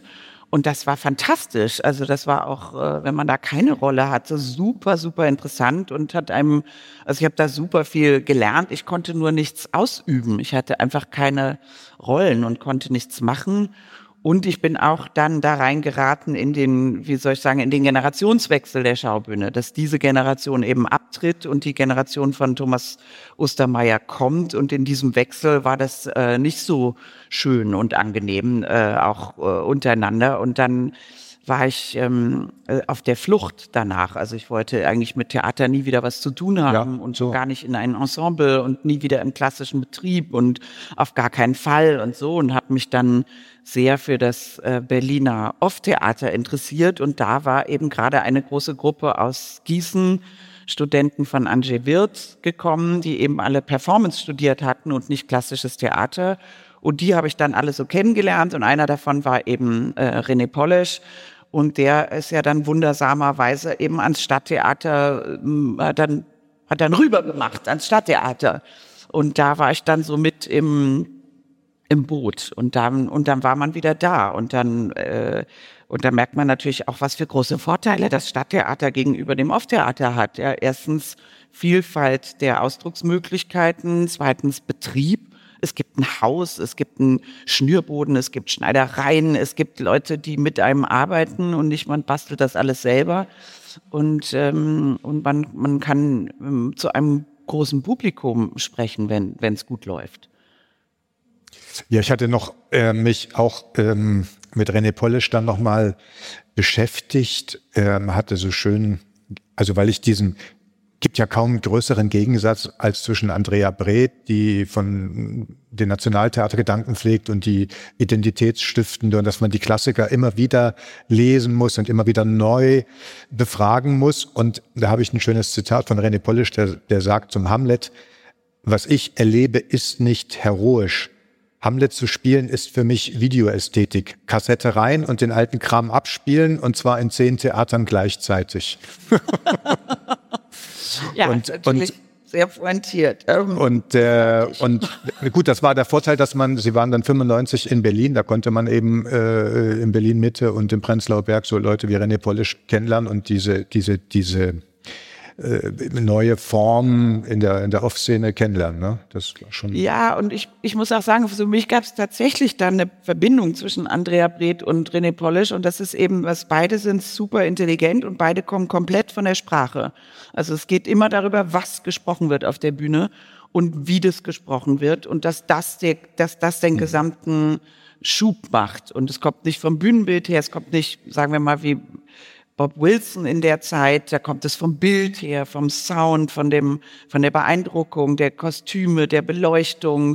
Und das war fantastisch. Also das war auch, äh, wenn man da keine Rolle hatte, super, super interessant und hat einem, also ich habe da super viel gelernt. Ich konnte nur nichts ausüben. Ich hatte einfach keine Rollen und konnte nichts machen. Und ich bin auch dann da reingeraten in den, wie soll ich sagen, in den Generationswechsel der Schaubühne, dass diese Generation eben abtritt und die Generation von Thomas Ostermayer kommt. Und in diesem Wechsel war das äh, nicht so schön und angenehm, äh, auch äh, untereinander. Und dann war ich ähm, auf der Flucht danach. Also ich wollte eigentlich mit Theater nie wieder was zu tun haben ja, und so. Gar nicht in ein Ensemble und nie wieder im klassischen Betrieb und auf gar keinen Fall und so, und habe mich dann sehr für das äh, Berliner Off-Theater interessiert, und da war eben gerade eine große Gruppe aus Gießen, Studenten von Andrzej Wirth gekommen, die eben alle Performance studiert hatten und nicht klassisches Theater. Und die habe ich dann alle so kennengelernt, und einer davon war eben äh, René Polesch. Und der ist ja dann wundersamerweise eben ans Stadttheater, äh, hat dann, hat dann rübergemacht, ans Stadttheater. Und da war ich dann so mit im, im Boot. Und dann, und dann war man wieder da. Und dann, äh, und da merkt man natürlich auch, was für große Vorteile das Stadttheater gegenüber dem Off-Theater hat. Ja, erstens Vielfalt der Ausdrucksmöglichkeiten, zweitens Betrieb. Es gibt ein Haus, es gibt einen Schnürboden, es gibt Schneidereien, es gibt Leute, die mit einem arbeiten und nicht man bastelt das alles selber. Und, ähm, und man, man kann ähm, zu einem großen Publikum sprechen, wenn wenn es gut läuft.
Ja, ich hatte noch äh, mich auch ähm, mit René Polesch dann nochmal beschäftigt, ähm, hatte so schön, also weil ich diesen gibt ja kaum einen größeren Gegensatz als zwischen Andrea Breth, die von den Nationaltheatergedanken pflegt und die Identitätsstiftende, und dass man die Klassiker immer wieder lesen muss und immer wieder neu befragen muss. Und da habe ich ein schönes Zitat von René Polesch, der, der sagt zum Hamlet: Was ich erlebe, ist nicht heroisch. Hamlet zu spielen ist für mich Videoästhetik. Kassette rein und den alten Kram abspielen, und zwar in zehn Theatern gleichzeitig.
Ja, und, natürlich und, sehr pointiert.
Und, äh, und gut, das war der Vorteil, dass man, sie waren dann fünfundneunzig in Berlin, da konnte man eben äh, in Berlin Mitte und im Prenzlauer Berg so Leute wie René Polesch kennenlernen und diese, diese, diese äh, neue Form in der, in der Off-Szene kennenlernen. Ne? Das war schon.
Ja, und ich, ich muss auch sagen, für mich gab es tatsächlich dann eine Verbindung zwischen Andrea Breth und René Polesch, und das ist eben, was beide sind super intelligent und beide kommen komplett von der Sprache. Also es geht immer darüber, was gesprochen wird auf der Bühne und wie das gesprochen wird, und dass das, der, dass das den gesamten Schub macht. Und es kommt nicht vom Bühnenbild her, es kommt nicht, sagen wir mal, wie Bob Wilson in der Zeit, da kommt es vom Bild her, vom Sound, von dem, von der Beeindruckung, der Kostüme, der Beleuchtung,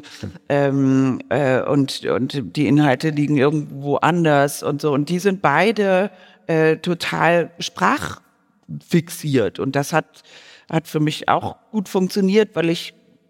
ähm, äh, und, und die Inhalte liegen irgendwo anders und so. Und die sind beide äh, total sprachfixiert. Und das hat, hat für mich auch gut funktioniert, weil ich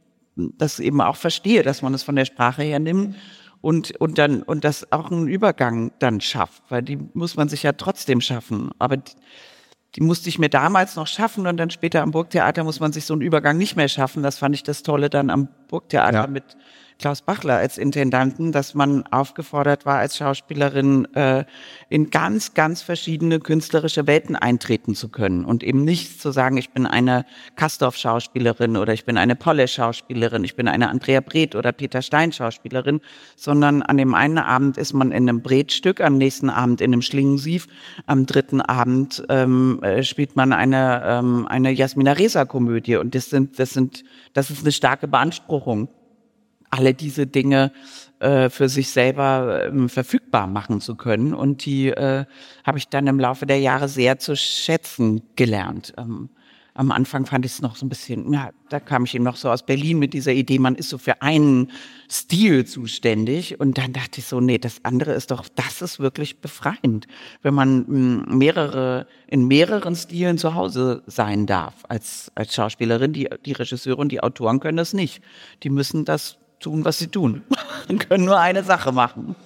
das eben auch verstehe, dass man es von der Sprache her nimmt. Und, und dann, und das auch einen Übergang dann schafft, weil die muss man sich ja trotzdem schaffen. Aber die, die musste ich mir damals noch schaffen, und dann später am Burgtheater muss man sich so einen Übergang nicht mehr schaffen. Das fand ich das Tolle dann am Burgtheater ja. mit Klaus Bachler als Intendanten, dass man aufgefordert war, als Schauspielerin äh, in ganz, ganz verschiedene künstlerische Welten eintreten zu können und eben nicht zu sagen, ich bin eine Castorf-Schauspielerin oder ich bin eine Polesch-Schauspielerin, ich bin eine Andrea Breth oder Peter Stein-Schauspielerin, sondern an dem einen Abend ist man in einem Breth-Stück, am nächsten Abend in einem Schlingensief, am dritten Abend ähm, spielt man eine ähm, eine Jasmina Reza-Komödie, und das sind das sind das ist eine starke Beanspruchung, alle diese Dinge äh, für sich selber ähm, verfügbar machen zu können. Und die äh, habe ich dann im Laufe der Jahre sehr zu schätzen gelernt. Ähm, am Anfang fand ich es noch so ein bisschen, ja, da kam ich eben noch so aus Berlin mit dieser Idee, man ist so für einen Stil zuständig. Und dann dachte ich so, nee, das andere ist doch, das ist wirklich befreiend, wenn man mh, mehrere, in mehreren Stilen zu Hause sein darf als, als Schauspielerin. Die, die Regisseure und die Autoren können das nicht. Die müssen das tun, was sie tun. Und können nur eine Sache machen.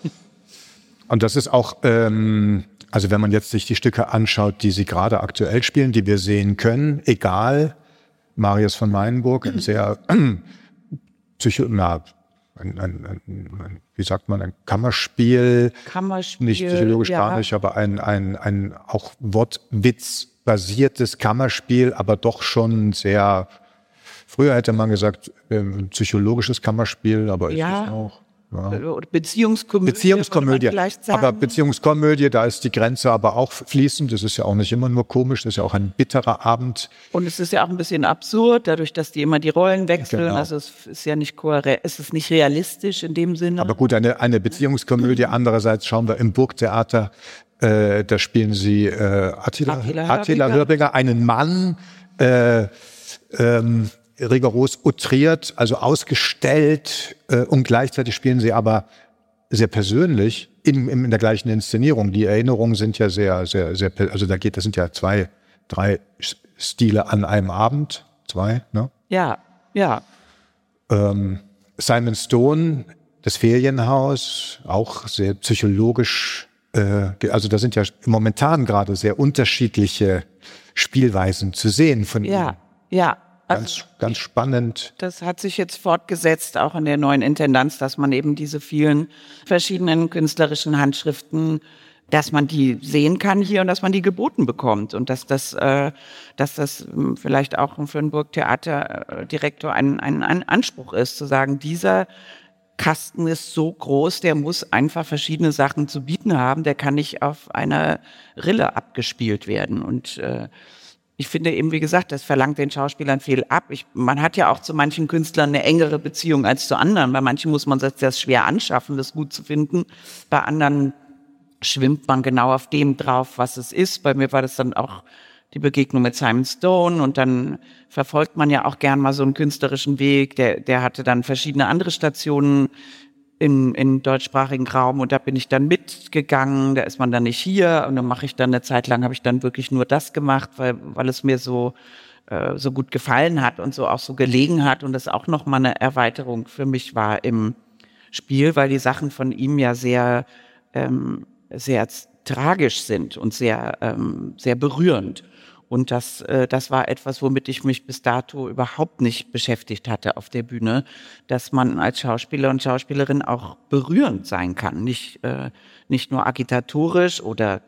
Und das ist auch, ähm, also wenn man jetzt sich die Stücke anschaut, die sie gerade aktuell spielen, die wir sehen können, egal, Marius von Meilenburg, ein sehr psycho, na, ein, ein, ein, ein, wie sagt man, ein Kammerspiel.
Kammerspiel.
Nicht psychologisch
ja.
gar nicht, aber ein, ein, ein auch wortwitzbasiertes Kammerspiel, aber doch schon sehr, früher hätte man gesagt, ähm, psychologisches Kammerspiel, aber ist
ja.
es auch. Ja.
Beziehungskomödie.
Beziehungskomödie. Aber Beziehungskomödie, da ist die Grenze aber auch fließend. Das ist ja auch nicht immer nur komisch, das ist ja auch ein bitterer Abend.
Und es ist ja auch ein bisschen absurd, dadurch, dass die immer die Rollen wechseln. Genau. Also es ist ja nicht kohärent, es ist nicht realistisch in dem Sinne.
Aber gut, eine, eine Beziehungskomödie. Andererseits schauen wir im Burgtheater, äh, da spielen sie äh, Attila, Attila, Attila Hörbiger, einen Mann, äh, ähm, rigoros outriert, also ausgestellt, äh, und gleichzeitig spielen sie aber sehr persönlich in, in der gleichen Inszenierung. Die Erinnerungen sind ja sehr, sehr, sehr, also da geht, das sind ja zwei, drei Stile an einem Abend, zwei, ne?
Ja, ja.
Ähm, Simon Stone, das Ferienhaus, auch sehr psychologisch, äh, also da sind ja momentan gerade sehr unterschiedliche Spielweisen zu sehen von ihm.
Ja, ja.
Ganz,
also,
ganz spannend.
Das hat sich jetzt fortgesetzt, auch in der neuen Intendanz, dass man eben diese vielen verschiedenen künstlerischen Handschriften, dass man die sehen kann hier und dass man die geboten bekommt. Und dass das, äh, dass das vielleicht auch für einen Burgtheaterdirektor ein, ein, ein Anspruch ist, zu sagen, dieser Kasten ist so groß, der muss einfach verschiedene Sachen zu bieten haben, der kann nicht auf einer Rille abgespielt werden. Und äh, ich finde eben, wie gesagt, das verlangt den Schauspielern viel ab. Ich, man hat ja auch zu manchen Künstlern eine engere Beziehung als zu anderen. Bei manchen muss man sich das schwer anschaffen, das gut zu finden. Bei anderen schwimmt man genau auf dem drauf, was es ist. Bei mir war das dann auch die Begegnung mit Simon Stone und dann verfolgt man ja auch gern mal so einen künstlerischen Weg. Der, der hatte dann verschiedene andere Stationen im, im deutschsprachigen Raum und da bin ich dann mitgegangen, da ist man dann nicht hier und dann mache ich dann eine Zeit lang, habe ich dann wirklich nur das gemacht, weil, weil es mir so, äh, so gut gefallen hat und so auch so gelegen hat und das auch nochmal eine Erweiterung für mich war im Spiel, weil die Sachen von ihm ja sehr, ähm, sehr tragisch sind und sehr, ähm, sehr berührend. Und das, äh, das war etwas, womit ich mich bis dato überhaupt nicht beschäftigt hatte auf der Bühne, dass man als Schauspieler und Schauspielerin auch berührend sein kann. Nicht, äh, nicht nur agitatorisch oder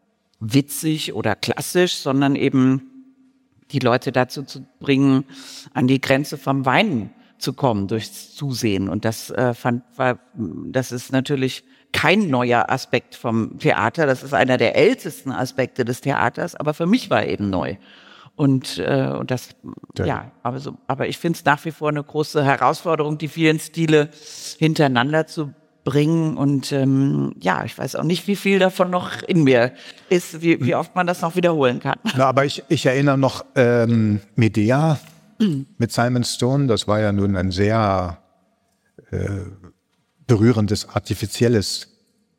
witzig oder klassisch, sondern eben die Leute dazu zu bringen, an die Grenze vom Weinen zu kommen durchs Zusehen. Und das äh, fand, war, das ist natürlich kein neuer Aspekt vom Theater. Das ist einer der ältesten Aspekte des Theaters, aber für mich war er eben neu. Und, äh, und das, ja, ja aber, so, aber ich finde es nach wie vor eine große Herausforderung, die vielen Stile hintereinander zu bringen. Und ähm, ja, ich weiß auch nicht, wie viel davon noch in mir ist, wie, wie oft man das noch wiederholen kann.
Na, aber ich, ich erinnere noch ähm, Medea mhm. mit Simon Stone. Das war ja nun ein sehr äh, berührendes, artifizielles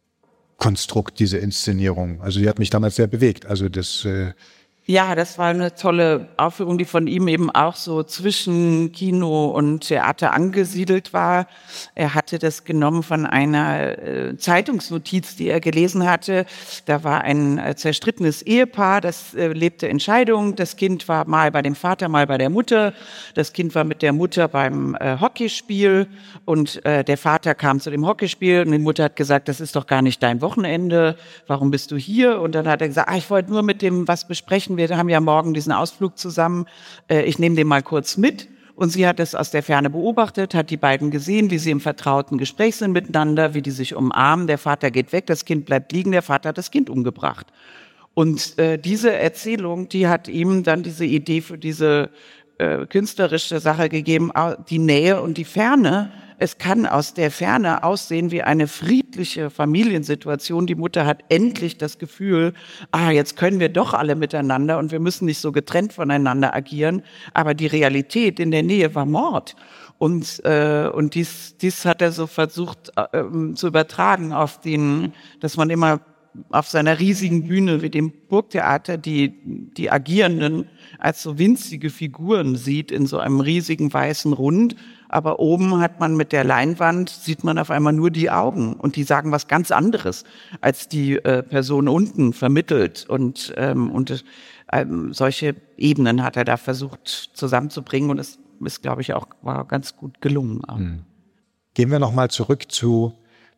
Konstrukt, diese Inszenierung. Also die hat mich damals sehr bewegt. Also das äh
Ja, das war eine tolle Aufführung, die von ihm eben auch so zwischen Kino und Theater angesiedelt war. Er hatte das genommen von einer äh, Zeitungsnotiz, die er gelesen hatte. Da war ein äh, zerstrittenes Ehepaar, das äh, lebte in Scheidung. Das Kind war mal bei dem Vater, mal bei der Mutter. Das Kind war mit der Mutter beim äh, Hockeyspiel und äh, der Vater kam zu dem Hockeyspiel und die Mutter hat gesagt, das ist doch gar nicht dein Wochenende. Warum bist du hier? Und dann hat er gesagt, ah, ich wollte nur mit dem was besprechen. Wir haben ja morgen diesen Ausflug zusammen. Ich nehme den mal kurz mit. Und sie hat es aus der Ferne beobachtet, hat die beiden gesehen, wie sie im vertrauten Gespräch sind miteinander, wie die sich umarmen. Der Vater geht weg, das Kind bleibt liegen, der Vater hat das Kind umgebracht. Und äh, diese Erzählung, die hat ihm dann diese Idee für diese äh, künstlerische Sache gegeben, die Nähe und die Ferne. Es kann aus der Ferne aussehen wie eine friedliche Familiensituation. Die Mutter hat endlich das Gefühl, ah, jetzt können wir doch alle miteinander und wir müssen nicht so getrennt voneinander agieren. Aber die Realität in der Nähe war Mord. Und, äh, und dies, dies hat er so versucht äh, zu übertragen auf den, dass man immer auf seiner riesigen Bühne wie dem Burgtheater die, die Agierenden als so winzige Figuren sieht in so einem riesigen weißen Rund. Aber oben hat man mit der Leinwand, sieht man auf einmal nur die Augen und die sagen was ganz anderes, als die äh, Person unten vermittelt. Und, ähm, und ähm, solche Ebenen hat er da versucht zusammenzubringen und es ist, glaube ich, auch war ganz gut gelungen.
Hm. Gehen wir nochmal zurück zu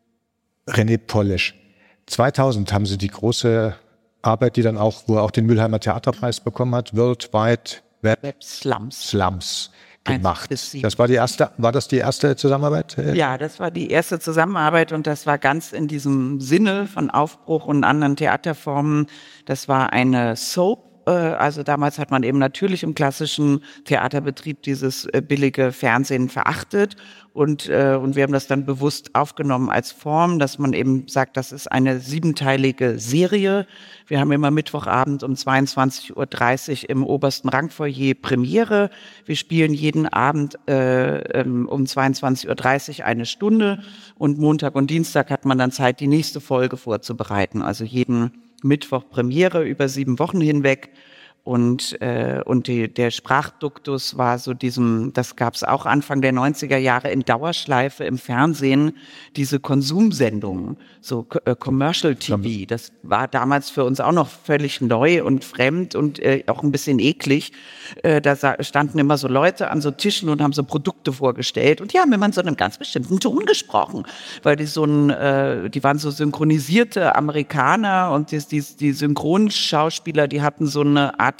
René Polish. zweitausend haben Sie die große Arbeit, die dann auch, wo er auch den Mülheimer Theaterpreis bekommen hat, Worldwide Web,
Web Slums.
Slums gemacht. Das war die erste, war das die erste Zusammenarbeit?
Ja, das war die erste Zusammenarbeit und das war ganz in diesem Sinne von Aufbruch und anderen Theaterformen. Das war eine Soap. Also damals hat man eben natürlich im klassischen Theaterbetrieb dieses billige Fernsehen verachtet und, äh, und wir haben das dann bewusst aufgenommen als Form, dass man eben sagt, das ist eine siebenteilige Serie. Wir haben immer Mittwochabend um zweiundzwanzig Uhr dreißig im obersten Rangfoyer Premiere. Wir spielen jeden Abend äh, um zweiundzwanzig Uhr dreißig eine Stunde und Montag und Dienstag hat man dann Zeit, die nächste Folge vorzubereiten. Also jeden Mittwoch Premiere über sieben Wochen hinweg und äh, und die, der Sprachduktus war so diesem, das gab es auch Anfang der neunziger Jahre in Dauerschleife im Fernsehen, diese Konsumsendungen, so äh, Commercial T V, das war damals für uns auch noch völlig neu und fremd und äh, auch ein bisschen eklig. Äh, da standen immer so Leute an so Tischen und haben so Produkte vorgestellt und die haben immer in so einem ganz bestimmten Ton gesprochen, weil die so ein, äh, die waren so synchronisierte Amerikaner und die, die, die Synchronschauspieler, die hatten so eine Art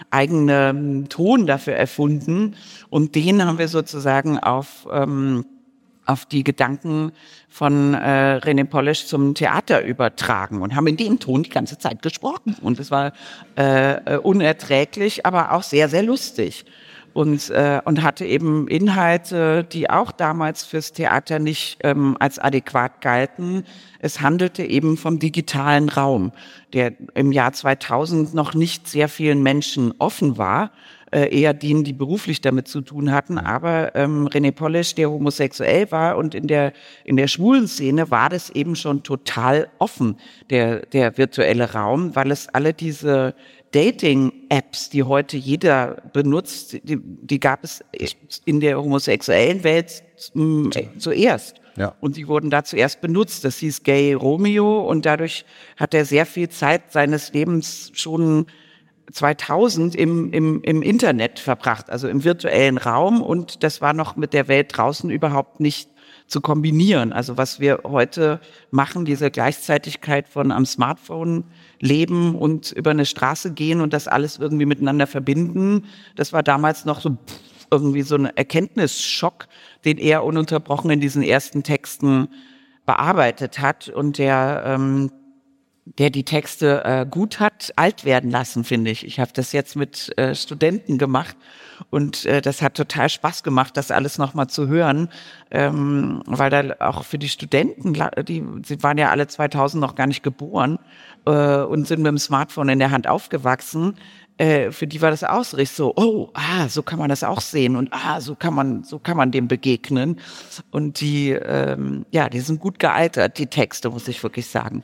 eigenen Ton dafür erfunden und den haben wir sozusagen auf ähm, auf die Gedanken von äh, René Polish zum Theater übertragen und haben in dem Ton die ganze Zeit gesprochen und es war äh, unerträglich, aber auch sehr sehr lustig und äh, und hatte eben Inhalte, die auch damals fürs Theater nicht ähm, als adäquat galten. Es handelte eben vom digitalen Raum, der im Jahr zweitausend noch nicht sehr vielen Menschen offen war, äh, eher denen, die beruflich damit zu tun hatten. Aber ähm, René Polish, der homosexuell war und in der in der schwulen Szene war das eben schon total offen, der der virtuelle Raum, weil es alle diese Dating-Apps, die heute jeder benutzt, die, die gab es in der homosexuellen Welt mh, zuerst. Ja. Und die wurden da zuerst benutzt. Das hieß Gay Romeo und dadurch hat er sehr viel Zeit seines Lebens schon zweitausend im, im, im Internet verbracht, also im virtuellen Raum und das war noch mit der Welt draußen überhaupt nicht zu kombinieren. Also was wir heute machen, diese Gleichzeitigkeit von am Smartphone leben und über eine Straße gehen und das alles irgendwie miteinander verbinden, das war damals noch so irgendwie so ein Erkenntnisschock, den er ununterbrochen in diesen ersten Texten bearbeitet hat und der ähm, der die Texte äh, gut hat alt werden lassen, finde ich. Ich habe das jetzt mit äh, Studenten gemacht und äh, das hat total Spaß gemacht, das alles nochmal zu hören, ähm, weil da auch für die Studenten, die sie waren ja alle zweitausend noch gar nicht geboren äh, und sind mit dem Smartphone in der Hand aufgewachsen. Äh, für die war das auch so richtig so, oh, ah, so kann man das auch sehen und ah, so kann man, so kann man dem begegnen. Und die, ähm, ja, die sind gut gealtert, die Texte, muss ich wirklich sagen.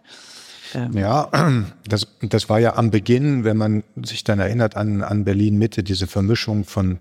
Ja, das, das war ja am Beginn, wenn man sich dann erinnert an, an Berlin-Mitte, diese Vermischung von,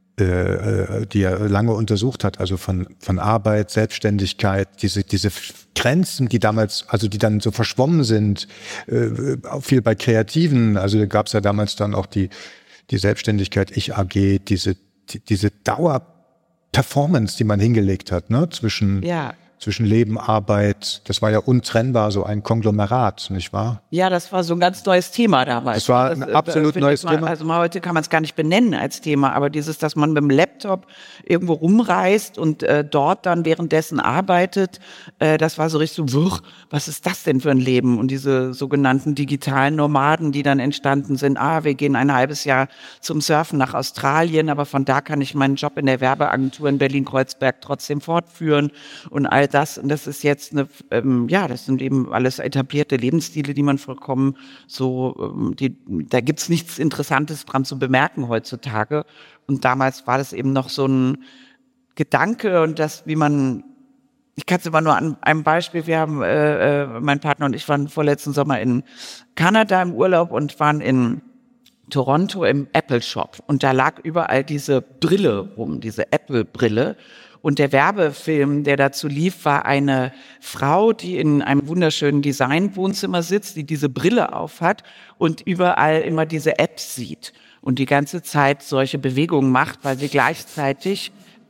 äh, die er lange untersucht hat, also von, von Arbeit, Selbstständigkeit, diese, diese Grenzen, die damals, also die dann so verschwommen sind, äh, auch viel bei Kreativen, also gab es ja damals dann auch die, die Selbstständigkeit Ich A G, diese, die, diese Dauer-Performance, die man hingelegt hat, ne, zwischen, ja. zwischen Leben, Arbeit, das war ja untrennbar, so ein Konglomerat, nicht wahr?
Ja, das war so ein ganz neues Thema damals.
Das war ein das, absolut neues
mal,
Thema.
Also mal heute kann man es gar nicht benennen als Thema, aber dieses, dass man mit dem Laptop irgendwo rumreist und äh, dort dann währenddessen arbeitet, äh, das war so richtig so, wuch, was ist das denn für ein Leben? Und diese sogenannten digitalen Nomaden, die dann entstanden sind, ah, wir gehen ein halbes Jahr zum Surfen nach Australien, aber von da kann ich meinen Job in der Werbeagentur in Berlin-Kreuzberg trotzdem fortführen und all das. Und das ist jetzt eine, ähm, ja, das sind eben alles etablierte Lebensstile, die man vollkommen so, ähm, die, da gibt's nichts Interessantes dran zu bemerken heutzutage. Und damals war das eben noch so ein Gedanke und das, wie man, ich kann es immer nur an einem Beispiel, wir haben, äh, äh, mein Partner und ich waren vorletzten Sommer in Kanada im Urlaub und waren in Toronto im Apple Shop und da lag überall diese Brille rum, diese Apple-Brille. Und der Werbefilm, der dazu lief, war eine Frau, die in einem wunderschönen Design-Wohnzimmer sitzt, die diese Brille aufhat und überall immer diese Apps sieht und die ganze Zeit solche Bewegungen macht, weil sie gleichzeitig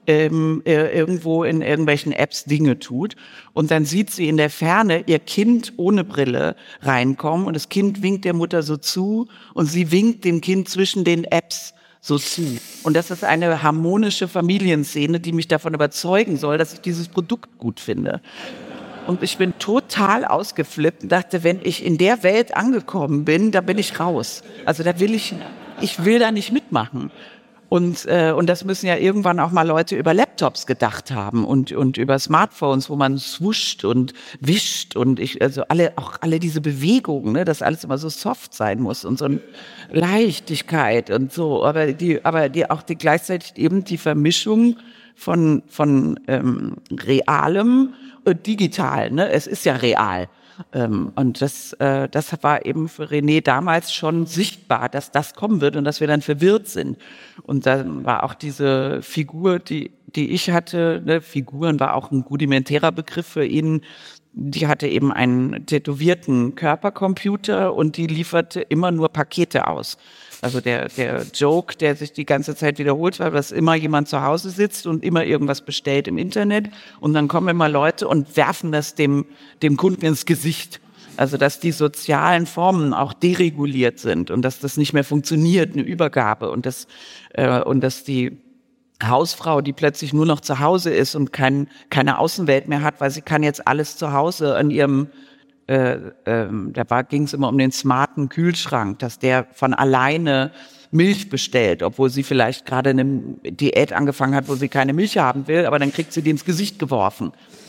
ähm, äh, irgendwo in irgendwelchen Apps Dinge tut. Und dann sieht sie in der Ferne ihr Kind ohne Brille reinkommen und das Kind winkt der Mutter so zu und sie winkt dem Kind zwischen den Apps so zu. Und das ist eine harmonische Familienszene, die mich davon überzeugen soll, dass ich dieses Produkt gut finde. Und ich bin total ausgeflippt und dachte, wenn ich in der Welt angekommen bin, da bin ich raus. Also da will ich, ich will da nicht mitmachen. Und, äh, und das müssen ja irgendwann auch mal Leute über Laptops gedacht haben und, und über Smartphones, wo man swuscht und wischt und ich, also alle, auch alle diese Bewegungen, ne, dass alles immer so soft sein muss und so eine Leichtigkeit und so. Aber die, aber die, auch die gleichzeitig eben die Vermischung von, von, ähm, realem und digital, ne? Es ist ja real. Ähm, und das, äh, das war eben für René damals schon sichtbar, dass das kommen wird und dass wir dann verwirrt sind. Und dann war auch diese Figur, die, die ich hatte, ne, Figuren war auch ein rudimentärer Begriff für ihn, die hatte eben einen tätowierten Körpercomputer und die lieferte immer nur Pakete aus. Also der, der Joke, der sich die ganze Zeit wiederholt war, dass immer jemand zu Hause sitzt und immer irgendwas bestellt im Internet und dann kommen immer Leute und werfen das dem, dem Kunden ins Gesicht. Also dass die sozialen Formen auch dereguliert sind und dass das nicht mehr funktioniert, eine Übergabe und dass, äh, und dass die Hausfrau, die plötzlich nur noch zu Hause ist und kein, keine Außenwelt mehr hat, weil sie kann jetzt alles zu Hause an ihrem Äh, ähm, da ging es immer um den smarten Kühlschrank, dass der von alleine Milch bestellt, obwohl sie vielleicht gerade eine Diät angefangen hat, wo sie keine Milch haben will, aber dann kriegt sie die ins Gesicht geworfen.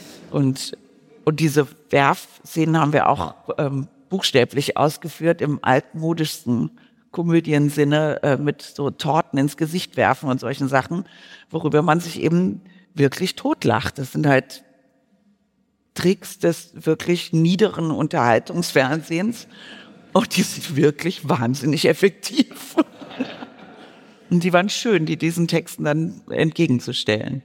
Und, und diese Werfszenen haben wir auch ähm, buchstäblich ausgeführt im altmodischsten Komödiensinne äh, mit so Torten ins Gesicht werfen und solchen Sachen, worüber man sich eben wirklich totlacht. Das sind halt Tricks des wirklich niederen Unterhaltungsfernsehens und die sind wirklich wahnsinnig effektiv. Und die waren schön, die diesen Texten dann entgegenzustellen.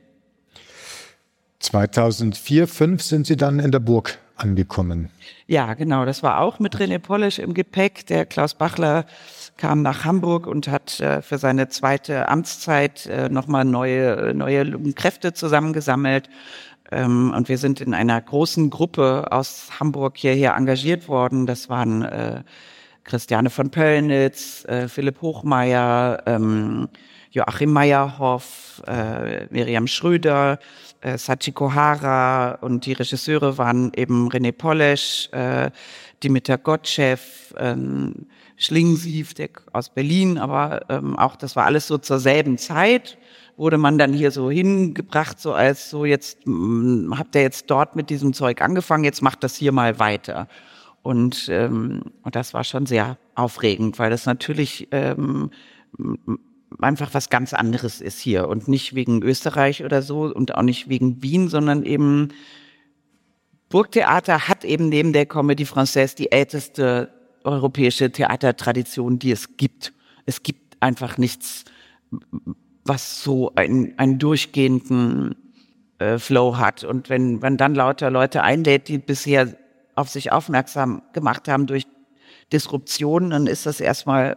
zweitausendvier, zweitausendfünf sind Sie dann in der Burg angekommen.
Ja, genau, das war auch mit René Polish im Gepäck. Der Klaus Bachler kam nach Hamburg und hat äh, für seine zweite Amtszeit äh, nochmal neue, neue Kräfte zusammengesammelt. Und wir sind in einer großen Gruppe aus Hamburg hierher engagiert worden. Das waren äh, Christiane von Pöllnitz, äh, Philipp Hochmeier, ähm, Joachim Meyerhoff, äh, Miriam Schröder, äh, Sachiko Hara und die Regisseure waren eben René Polish, äh, Dimitar Gottschew, ähm, Schlingensief, der aus Berlin, aber ähm, auch das war alles so zur selben Zeit. Wurde man dann hier so hingebracht, so als so jetzt mh, habt ihr jetzt dort mit diesem Zeug angefangen, jetzt macht das hier mal weiter. Und, ähm, und das war schon sehr aufregend, weil das natürlich ähm, einfach was ganz anderes ist hier und nicht wegen Österreich oder so und auch nicht wegen Wien, sondern eben Burgtheater hat eben neben der Comédie Française die älteste europäische Theatertradition, die es gibt. Es gibt einfach nichts, was so einen, einen durchgehenden äh, Flow hat. Und wenn man dann lauter Leute einlädt, die bisher auf sich aufmerksam gemacht haben durch Disruption, dann ist das erstmal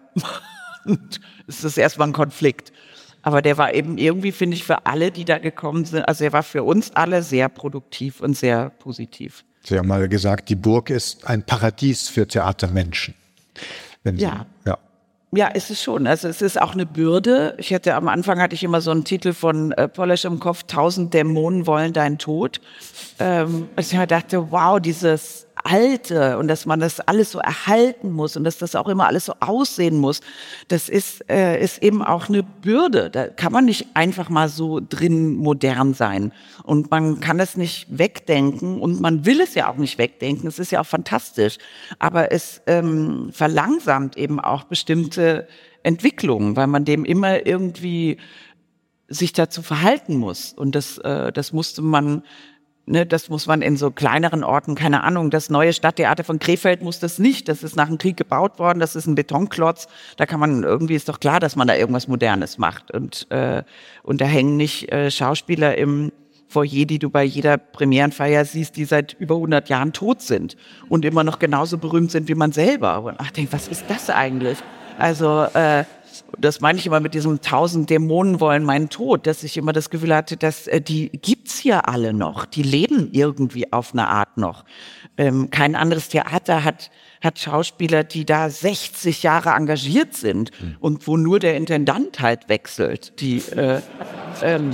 ist das erstmal ein Konflikt. Aber der war eben irgendwie, finde ich, für alle, die da gekommen sind, also er war für uns alle sehr produktiv und sehr positiv.
Sie haben mal gesagt, die Burg ist ein Paradies für Theatermenschen. Wenn Sie,
ja.
ja.
Ja, ist es schon. Also es ist auch eine Bürde. Ich hatte am Anfang hatte ich immer so einen Titel von äh, Polish im Kopf: Tausend Dämonen wollen deinen Tod. Ähm, also ich dachte, wow, dieses Alte und dass man das alles so erhalten muss und dass das auch immer alles so aussehen muss, das ist äh, ist eben auch eine Bürde. Da kann man nicht einfach mal so drin modern sein und man kann es nicht wegdenken und man will es ja auch nicht wegdenken. Es ist ja auch fantastisch, aber es ähm, verlangsamt eben auch bestimmte Entwicklungen, weil man dem immer irgendwie sich dazu verhalten muss und das äh, das musste man Ne, das muss man in so kleineren Orten, keine Ahnung, das neue Stadttheater von Krefeld muss das nicht, das ist nach dem Krieg gebaut worden, das ist ein Betonklotz, da kann man, irgendwie ist doch klar, dass man da irgendwas Modernes macht und, äh, und da hängen nicht äh, Schauspieler im Foyer, die du bei jeder Premierenfeier siehst, die seit über hundert Jahren tot sind und immer noch genauso berühmt sind wie man selber und ach, denk, was ist das eigentlich? Also, äh, das meine ich immer mit diesem tausend Dämonen wollen meinen Tod, dass ich immer das Gefühl hatte, dass äh, die gibt's hier alle noch, die leben irgendwie auf eine Art noch. Ähm, kein anderes Theater hat hat Schauspieler, die da sechzig Jahre engagiert sind mhm. und wo nur der Intendant halt wechselt. Die, äh, ähm,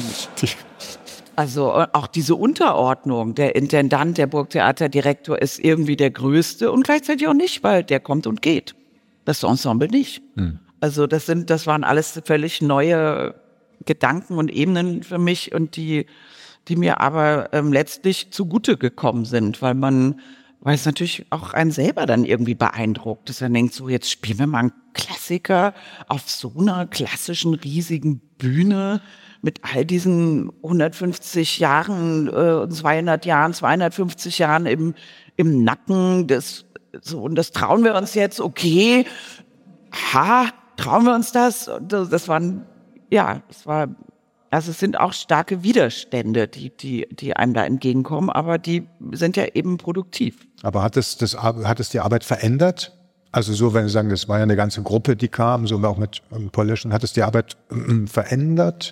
also auch diese Unterordnung, der Intendant, der Burgtheaterdirektor ist irgendwie der Größte und gleichzeitig auch nicht, weil der kommt und geht. Das Ensemble nicht. Mhm. Also das sind, das waren alles völlig neue Gedanken und Ebenen für mich und die, die mir aber ähm, letztlich zugute gekommen sind, weil man, weil es natürlich auch einen selber dann irgendwie beeindruckt, dass man denkt, so jetzt spielen wir mal einen Klassiker auf so einer klassischen riesigen Bühne mit all diesen hundertfünfzig Jahren, äh, zweihundert Jahren, zweihundertfünfzig Jahren im im Nacken. Das so und das trauen wir uns jetzt, okay, ha. Trauen wir uns das? Das waren, ja, es war, also es sind auch starke Widerstände, die, die, die einem da entgegenkommen, aber die sind ja eben produktiv.
Aber hat es, das, hat es die Arbeit verändert? Also so, wenn Sie sagen, das war ja eine ganze Gruppe, die kam, so auch mit Polischen, hat es die Arbeit äh, verändert?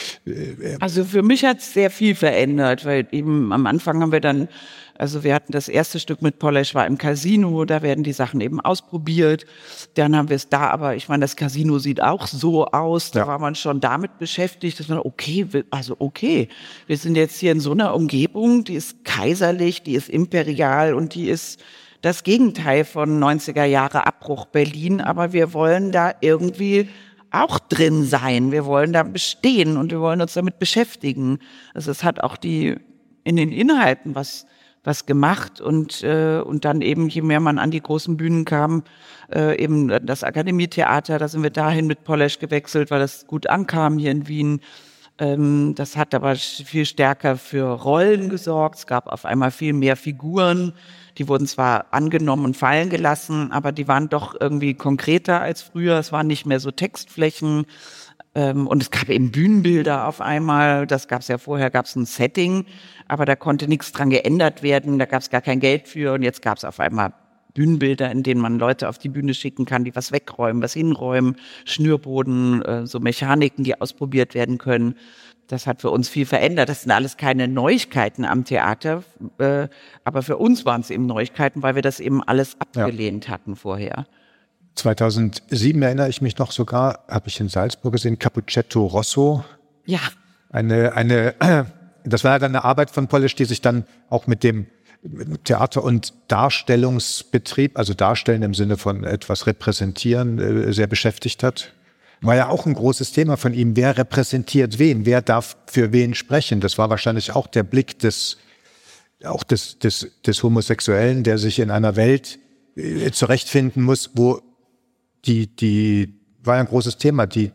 Also für mich hat es sehr viel verändert, weil eben am Anfang haben wir dann, also wir hatten das erste Stück mit Polish war im Casino, da werden die Sachen eben ausprobiert. Dann haben wir es da, aber ich meine, das Casino sieht auch so aus, da ja. war man schon damit beschäftigt, dass man, okay, also okay, wir sind jetzt hier in so einer Umgebung, die ist kaiserlich, die ist imperial und die ist das Gegenteil von neunziger Jahre Abbruch Berlin, aber wir wollen da irgendwie auch drin sein, wir wollen da bestehen und wir wollen uns damit beschäftigen. Also es hat auch die in den Inhalten was was gemacht und äh, und dann eben, je mehr man an die großen Bühnen kam, äh, eben das Akademietheater, da sind wir dahin mit Polish gewechselt, weil das gut ankam hier in Wien. Ähm, das hat aber viel stärker für Rollen gesorgt. Es gab auf einmal viel mehr Figuren. Die wurden zwar angenommen und fallen gelassen, aber die waren doch irgendwie konkreter als früher. Es waren nicht mehr so Textflächen. Ähm, und es gab eben Bühnenbilder auf einmal. Das gab es ja vorher, gab es ein Setting, aber da konnte nichts dran geändert werden. Da gab es gar kein Geld für. Und jetzt gab es auf einmal Bühnenbilder, in denen man Leute auf die Bühne schicken kann, die was wegräumen, was hinräumen, Schnürboden, äh, so Mechaniken, die ausprobiert werden können. Das hat für uns viel verändert. Das sind alles keine Neuigkeiten am Theater, äh, aber für uns waren es eben Neuigkeiten, weil wir das eben alles abgelehnt ja. hatten vorher.
zweitausendsieben erinnere ich mich noch sogar, habe ich in Salzburg gesehen, Cappuccetto Rosso.
Ja.
Eine, eine, das war dann eine Arbeit von Polish, die sich dann auch mit dem Theater- und Darstellungsbetrieb, also darstellen im Sinne von etwas repräsentieren, sehr beschäftigt hat. War ja auch ein großes Thema von ihm. Wer repräsentiert wen? Wer darf für wen sprechen? Das war wahrscheinlich auch der Blick des, auch des, des, des Homosexuellen, der sich in einer Welt äh, zurechtfinden muss, wo die, die, war ja ein großes Thema, die,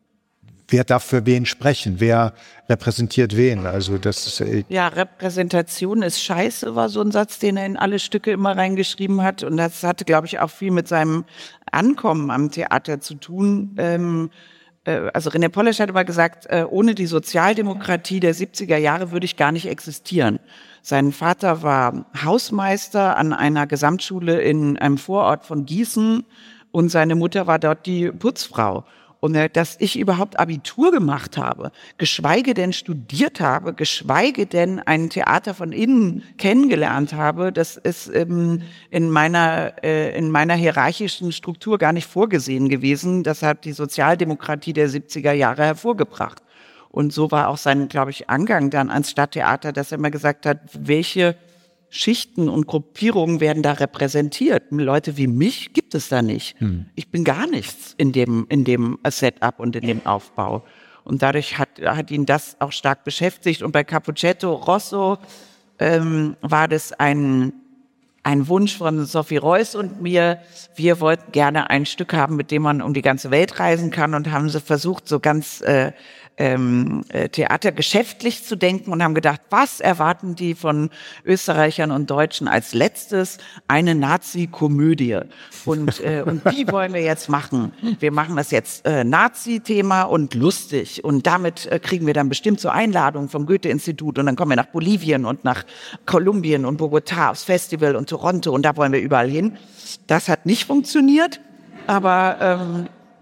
wer darf für wen sprechen? Wer repräsentiert wen? Also das ist, äh
ja, Repräsentation ist scheiße, war so ein Satz, den er in alle Stücke immer reingeschrieben hat. Und das hatte, glaube ich, auch viel mit seinem Ankommen am Theater zu tun. Ähm, äh, also René Polish hat immer gesagt, äh, ohne die Sozialdemokratie der siebziger Jahre würde ich gar nicht existieren. Sein Vater war Hausmeister an einer Gesamtschule in einem Vorort von Gießen und seine Mutter war dort die Putzfrau. Und dass ich überhaupt Abitur gemacht habe, geschweige denn studiert habe, geschweige denn ein Theater von innen kennengelernt habe, das ist ähm, in meiner äh, in meiner hierarchischen Struktur gar nicht vorgesehen gewesen. Das hat die Sozialdemokratie der siebziger Jahre hervorgebracht. Und so war auch sein, glaube ich, Angang dann ans Stadttheater, dass er immer gesagt hat, welche Schichten und Gruppierungen werden da repräsentiert. Leute wie mich gibt es da nicht. Hm. Ich bin gar nichts in dem, in dem Setup und in dem Aufbau. Und dadurch hat, hat ihn das auch stark beschäftigt. Und bei Cappuccetto Rosso ähm, war das ein, ein Wunsch von Sophie Reuss und mir. Wir wollten gerne ein Stück haben, mit dem man um die ganze Welt reisen kann und haben sie versucht, so ganz äh, Ähm, äh, Theater geschäftlich zu denken und haben gedacht, was erwarten die von Österreichern und Deutschen als letztes? Eine Nazi-Komödie. Und, äh, und die wollen wir jetzt machen. Wir machen das jetzt äh, Nazi-Thema und lustig. Und damit äh, kriegen wir dann bestimmt so Einladungen vom Goethe-Institut und dann kommen wir nach Bolivien und nach Kolumbien und Bogotá aufs Festival und Toronto und da wollen wir überall hin. Das hat nicht funktioniert, aber ähm,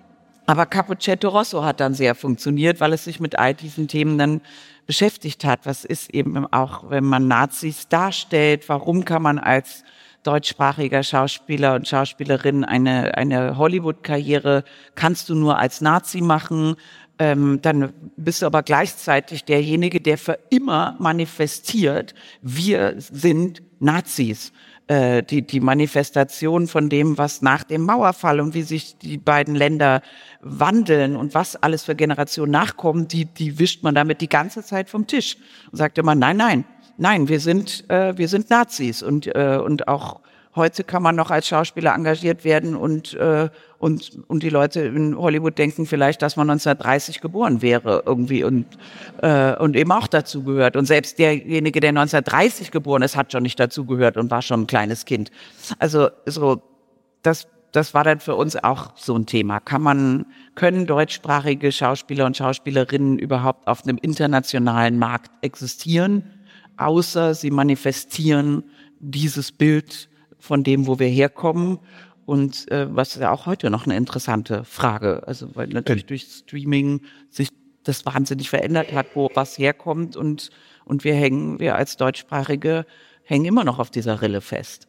Aber Cappuccetto Rosso hat dann sehr funktioniert, weil es sich mit all diesen Themen dann beschäftigt hat. Was ist eben auch, wenn man Nazis darstellt? Warum kann man als deutschsprachiger Schauspieler und Schauspielerin eine, eine Hollywood-Karriere, kannst du nur als Nazi machen? Ähm, dann bist du aber gleichzeitig derjenige, der für immer manifestiert, wir sind Nazis. Äh, die, die Manifestation von dem, was nach dem Mauerfall und wie sich die beiden Länder wandeln und was alles für Generationen nachkommen, die, die wischt man damit die ganze Zeit vom Tisch und sagt immer, nein, nein, nein, wir sind, äh, wir sind Nazis und, äh, und auch heute kann man noch als Schauspieler engagiert werden und, äh, und, und die Leute in Hollywood denken vielleicht, dass man neunzehnhundertdreißig geboren wäre irgendwie und, äh, und eben auch dazu gehört. Und selbst derjenige, der neunzehnhundertdreißig geboren ist, hat schon nicht dazu gehört und war schon ein kleines Kind. Also, so, das, das war dann für uns auch so ein Thema. Kann man, können deutschsprachige Schauspieler und Schauspielerinnen überhaupt auf einem internationalen Markt existieren, außer sie manifestieren dieses Bild von dem, wo wir herkommen und äh, was ja auch heute noch eine interessante Frage, also weil natürlich durch Streaming sich das wahnsinnig verändert hat, wo was herkommt und und wir hängen, wir als Deutschsprachige hängen immer noch auf dieser Rille fest.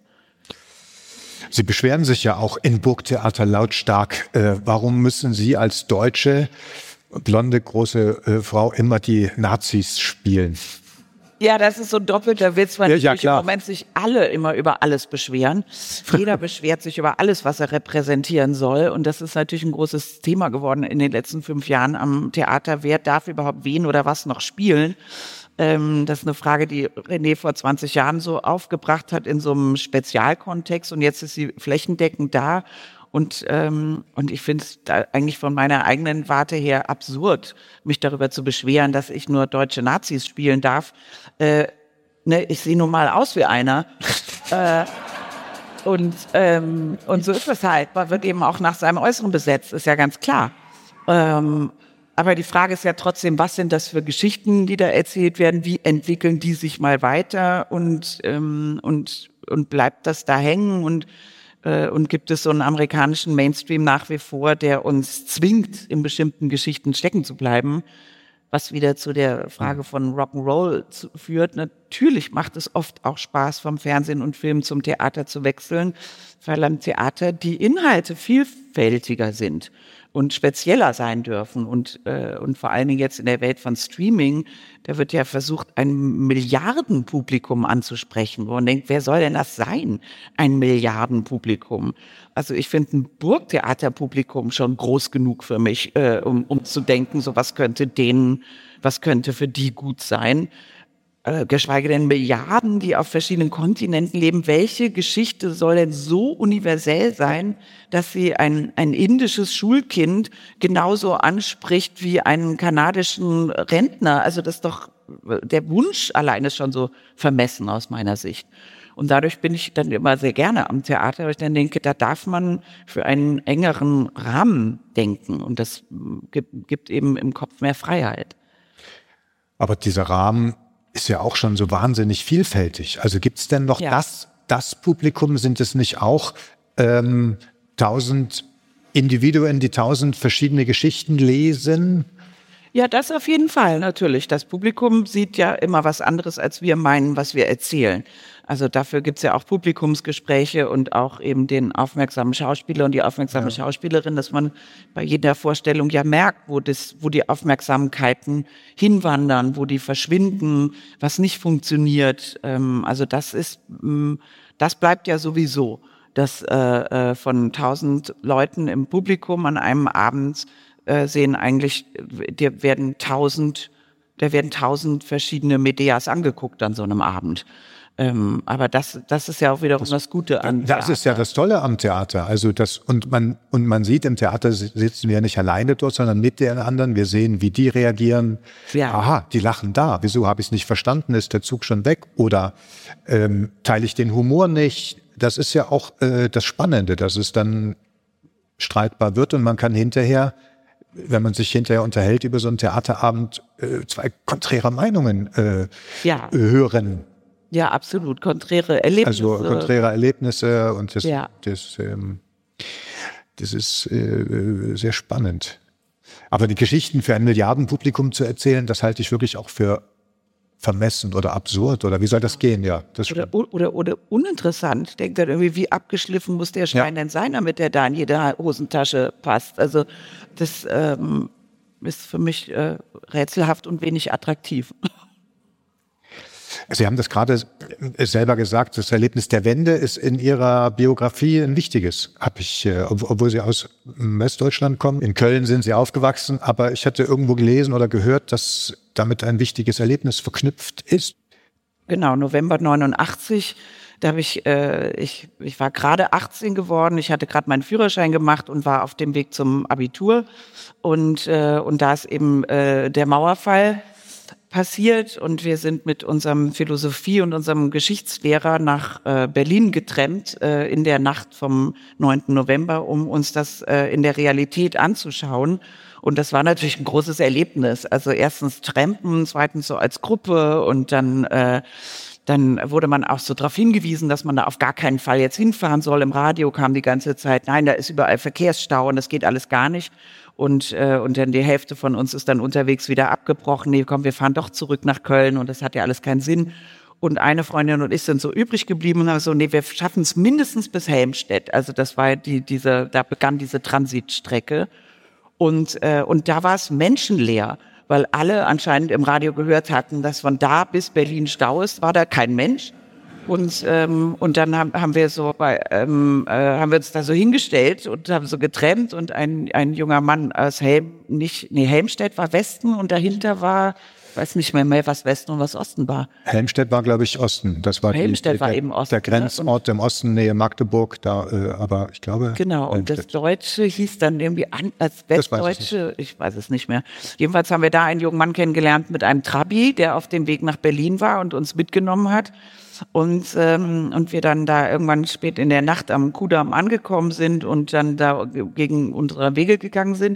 Sie beschweren sich ja auch in Burgtheater lautstark. Äh, warum müssen Sie als deutsche, blonde, große äh, Frau immer die Nazis spielen?
Ja, das ist so ein doppelter Witz, weil
ja, ja,
natürlich im Moment sich alle immer über alles beschweren. Jeder beschwert sich über alles, was er repräsentieren soll. Und das ist natürlich ein großes Thema geworden in den letzten fünf Jahren am Theater. Wer darf überhaupt wen oder was noch spielen? Ähm, das ist eine Frage, die René vor zwanzig Jahren so aufgebracht hat in so einem Spezialkontext. Und jetzt ist sie flächendeckend da. Und, ähm, und ich finde es eigentlich von meiner eigenen Warte her absurd, mich darüber zu beschweren, dass ich nur deutsche Nazis spielen darf. Äh, ne, ich sehe nun mal aus wie einer. äh, und, ähm, und so ist es halt. Man wird eben auch nach seinem Äußeren besetzt, ist ja ganz klar. Ähm, aber die Frage ist ja trotzdem, was sind das für Geschichten, die da erzählt werden? Wie entwickeln die sich mal weiter? Und, ähm, und, und bleibt das da hängen? Und Und gibt es so einen amerikanischen Mainstream nach wie vor, der uns zwingt, in bestimmten Geschichten stecken zu bleiben, was wieder zu der Frage von Rock'n'Roll führt. Natürlich macht es oft auch Spaß, vom Fernsehen und Film zum Theater zu wechseln, weil am Theater die Inhalte vielfältiger sind und spezieller sein dürfen. Und, äh, und vor allen Dingen jetzt in der Welt von Streaming, da wird ja versucht, ein Milliardenpublikum anzusprechen, wo man denkt, wer soll denn das sein? Ein Milliardenpublikum. Also ich finde ein Burgtheaterpublikum schon groß genug für mich, äh, um, um zu denken, so was könnte denen, was könnte für die gut sein. Äh, geschweige denn Milliarden, die auf verschiedenen Kontinenten leben. Welche Geschichte soll denn so universell sein, dass sie ein, ein indisches Schulkind genauso anspricht wie einen kanadischen Rentner? Also das ist doch, der Wunsch allein ist schon so vermessen aus meiner Sicht. Und dadurch bin ich dann immer sehr gerne am Theater, weil ich dann denke, da darf man für einen engeren Rahmen denken. Und das gibt, gibt eben im Kopf mehr Freiheit.
Aber dieser Rahmen ist ja auch schon so wahnsinnig vielfältig. Also gibt's denn noch
ja.
das, das Publikum? Sind es nicht auch ähm, tausend Individuen, die tausend verschiedene Geschichten lesen?
Ja, das auf jeden Fall, natürlich. Das Publikum sieht ja immer was anderes, als wir meinen, was wir erzählen. Also dafür gibt's ja auch Publikumsgespräche und auch eben den aufmerksamen Schauspieler und die aufmerksame ja. Schauspielerin, dass man bei jeder Vorstellung ja merkt, wo das, wo die Aufmerksamkeiten hinwandern, wo die verschwinden, was nicht funktioniert. Also das ist, das bleibt ja sowieso, dass äh, von tausend Leuten im Publikum an einem Abend äh, sehen eigentlich, die werden tausend, da werden tausend verschiedene Medias angeguckt an so einem Abend. Ähm, aber das, das ist ja auch wiederum das, das Gute an
Das Theater. Ist ja das Tolle am Theater. Also das, und man, und man sieht, im Theater sitzen wir ja nicht alleine dort, sondern mit den anderen. Wir sehen, wie die reagieren. Ja. Aha, die lachen da. Wieso habe ich es nicht verstanden? Ist der Zug schon weg? Oder ähm, teile ich den Humor nicht? Das ist ja auch äh, das Spannende, dass es dann streitbar wird und man kann hinterher, wenn man sich hinterher unterhält über so einen Theaterabend, äh, zwei konträre Meinungen äh,
ja.
hören.
Ja, absolut. Konträre Erlebnisse.
Also konträre Erlebnisse und das,
ja.
das, ähm, Das ist äh, sehr spannend. Aber die Geschichten für ein Milliardenpublikum zu erzählen, das halte ich wirklich auch für vermessen oder absurd. Oder wie soll das gehen? Ja, das
oder, oder, oder uninteressant. Ich denke dann irgendwie, wie abgeschliffen muss der Schwein ja. denn sein, damit der da in jede Hosentasche passt. Also das ähm, ist für mich äh, rätselhaft und wenig attraktiv.
Sie haben das gerade selber gesagt, das Erlebnis der Wende ist in Ihrer Biografie ein wichtiges, habe ich, obwohl Sie aus Westdeutschland kommen. In Köln sind Sie aufgewachsen, aber ich hatte irgendwo gelesen oder gehört, dass damit ein wichtiges Erlebnis verknüpft ist.
Genau, November neunundachtzig. Da habe ich, äh, ich, ich war gerade achtzehn geworden, ich hatte gerade meinen Führerschein gemacht und war auf dem Weg zum Abitur. Und, äh, und da ist eben äh, der Mauerfall passiert und wir sind mit unserem Philosophie- und unserem Geschichtslehrer nach äh, Berlin getrennt äh, in der Nacht vom neunten November, um uns das äh, in der Realität anzuschauen. Und das war natürlich ein großes Erlebnis. Also erstens Trampen, zweitens so als Gruppe und dann äh, dann wurde man auch so darauf hingewiesen, dass man da auf gar keinen Fall jetzt hinfahren soll. Im Radio kam die ganze Zeit, nein, da ist überall Verkehrsstau und das geht alles gar nicht. Und, äh, und dann die Hälfte von uns ist dann unterwegs wieder abgebrochen. Nee, komm, wir fahren doch zurück nach Köln und das hat ja alles keinen Sinn. Und eine Freundin und ich sind so übrig geblieben und haben so, nee, wir schaffen es mindestens bis Helmstedt. Also das war die, diese, da begann diese Transitstrecke. Und, äh, und da war es menschenleer, weil alle anscheinend im Radio gehört hatten, dass von da bis Berlin Stau ist, war da kein Mensch. Und ähm, und dann haben, haben wir so bei ähm, äh, haben wir uns da so hingestellt und haben so getrennt und ein ein junger Mann aus Helm nicht nee Helmstedt war Westen und dahinter war, weiß nicht mehr mehr, was Westen und was Osten war.
Helmstedt war, glaube ich, Osten. Das war
Helmstedt
die,
war
der,
eben Osten.
Der Grenzort im Osten, Nähe Magdeburg, da, äh, aber ich glaube.
Genau, und das Deutsche hieß dann irgendwie an, als Westdeutsche, ich, ich weiß es nicht mehr. Jedenfalls haben wir da einen jungen Mann kennengelernt mit einem Trabi, der auf dem Weg nach Berlin war und uns mitgenommen hat. Und, ähm, und wir dann da irgendwann spät in der Nacht am Kudamm angekommen sind und dann da gegen unsere Wege gegangen sind.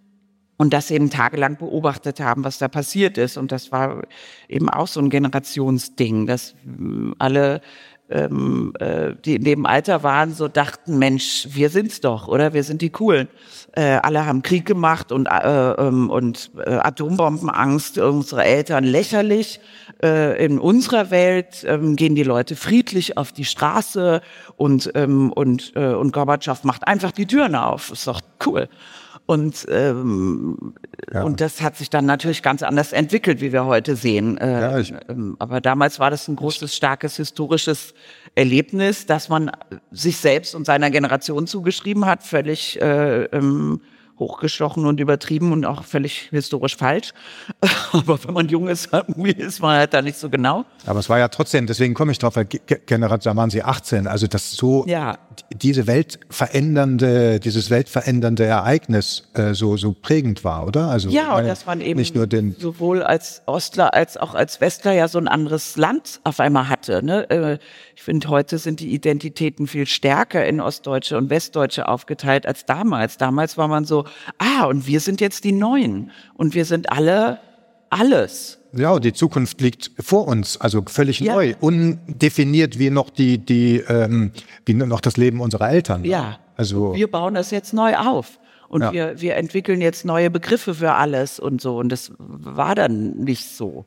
Und das eben tagelang beobachtet haben, was da passiert ist. Und das war eben auch so ein Generationsding, dass alle, ähm, äh, die in dem Alter waren, so dachten, Mensch, wir sind's doch, oder? Wir sind die Coolen. Äh, alle haben Krieg gemacht und, äh, ähm, und äh, Atombombenangst, unsere Eltern lächerlich. Äh, in unserer Welt ähm, gehen die Leute friedlich auf die Straße und, ähm, und, äh, und Gorbatschow macht einfach die Türen auf. Ist doch cool. Und, ähm, ja. und das hat sich dann natürlich ganz anders entwickelt, wie wir heute sehen. Äh, ja, ich, ähm, aber damals war das ein großes, starkes historisches Erlebnis, dass man sich selbst und seiner Generation zugeschrieben hat, völlig äh, ähm, hochgestochen und übertrieben und auch völlig historisch falsch. Aber wenn man jung ist, ist man halt da nicht so genau.
Aber es war ja trotzdem, deswegen komme ich drauf, weil Generation, da waren Sie achtzehn, also das so,
ja.
diese weltverändernde, dieses weltverändernde Ereignis äh, so, so prägend war, oder? Also,
ja, und dass man eben
nicht nur den
sowohl als Ostler als auch als Westler ja so ein anderes Land auf einmal hatte. Ne? Äh, ich finde, heute sind die Identitäten viel stärker in Ostdeutsche und Westdeutsche aufgeteilt als damals. Damals war man so, ah, und wir sind jetzt die Neuen und wir sind alle alles.
Ja, die Zukunft liegt vor uns, also völlig
ja.
neu, undefiniert wie noch die, die, ähm, wie noch das Leben unserer Eltern.
Ja,
also
wir bauen das jetzt neu auf und
ja.
wir, wir entwickeln jetzt neue Begriffe für alles und so und das war dann nicht so.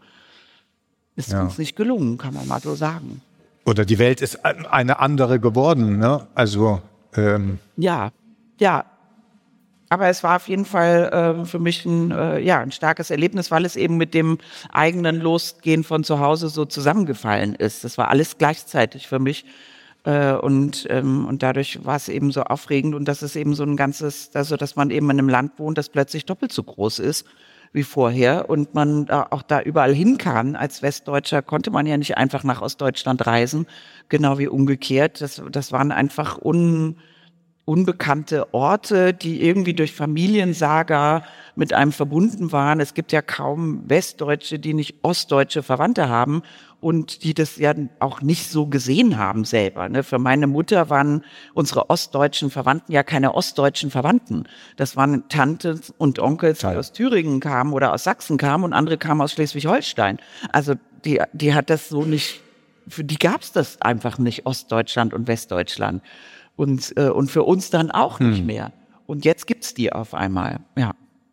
Ist
ja.
uns nicht gelungen, kann man mal so sagen.
Oder die Welt ist eine andere geworden, ne? Also ähm
ja, ja. Aber es war auf jeden Fall äh, für mich ein, äh, ja, ein starkes Erlebnis, weil es eben mit dem eigenen Losgehen von zu Hause so zusammengefallen ist. Das war alles gleichzeitig für mich. Äh, und, ähm, und dadurch war es eben so aufregend. Und das ist eben so ein ganzes, also dass man eben in einem Land wohnt, das plötzlich doppelt so groß ist wie vorher. Und man da auch da überall hin kann. Als Westdeutscher konnte man ja nicht einfach nach Ostdeutschland reisen, genau wie umgekehrt. Das, das waren einfach un... unbekannte Orte, die irgendwie durch Familiensaga mit einem verbunden waren. Es gibt ja kaum Westdeutsche, die nicht ostdeutsche Verwandte haben und die das ja auch nicht so gesehen haben selber. Ne? Für meine Mutter waren unsere ostdeutschen Verwandten ja keine ostdeutschen Verwandten. Das waren Tanten und Onkels, die aus Thüringen kamen oder aus Sachsen kamen und andere kamen aus Schleswig-Holstein. Also die, die hat das so nicht, für die gab es das einfach nicht, Ostdeutschland und Westdeutschland. Und, äh, und für uns dann auch nicht mehr. Und jetzt gibt's die auf einmal, ja.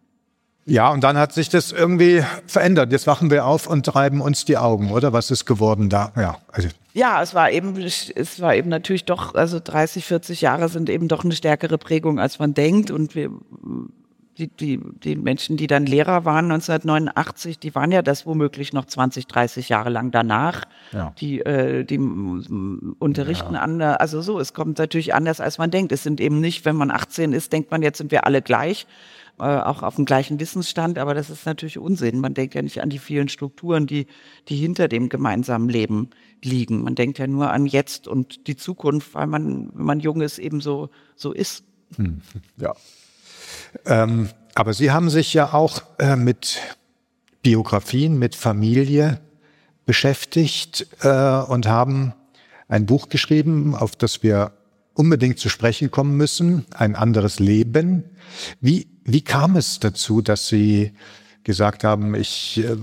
Ja, und dann hat sich das irgendwie verändert. Jetzt wachen wir auf und reiben uns die Augen, oder? Was ist geworden da? Ja, also.
Ja, es war eben, es war eben natürlich doch, also dreißig, vierzig Jahre sind eben doch eine stärkere Prägung, als man denkt. Und wir, die, die, die Menschen, die dann Lehrer waren neunzehnhundertneunundachtzig, die waren ja das womöglich noch zwanzig, dreißig Jahre lang danach. Ja. Die, äh, die unterrichten ja. anders. Also so, es kommt natürlich anders, als man denkt. Es sind eben nicht, wenn man achtzehn ist, denkt man, jetzt sind wir alle gleich. Auch auf dem gleichen Wissensstand, aber das ist natürlich Unsinn. Man denkt ja nicht an die vielen Strukturen, die, die hinter dem gemeinsamen Leben liegen. Man denkt ja nur an jetzt und die Zukunft, weil man, wenn man jung ist, eben so, so ist.
Hm. Ja. Ähm, aber Sie haben sich ja auch äh, mit Biografien, mit Familie beschäftigt äh, und haben ein Buch geschrieben, auf das wir unbedingt zu sprechen kommen müssen, Ein anderes Leben. Wie, wie kam es dazu, dass Sie gesagt haben, ich äh,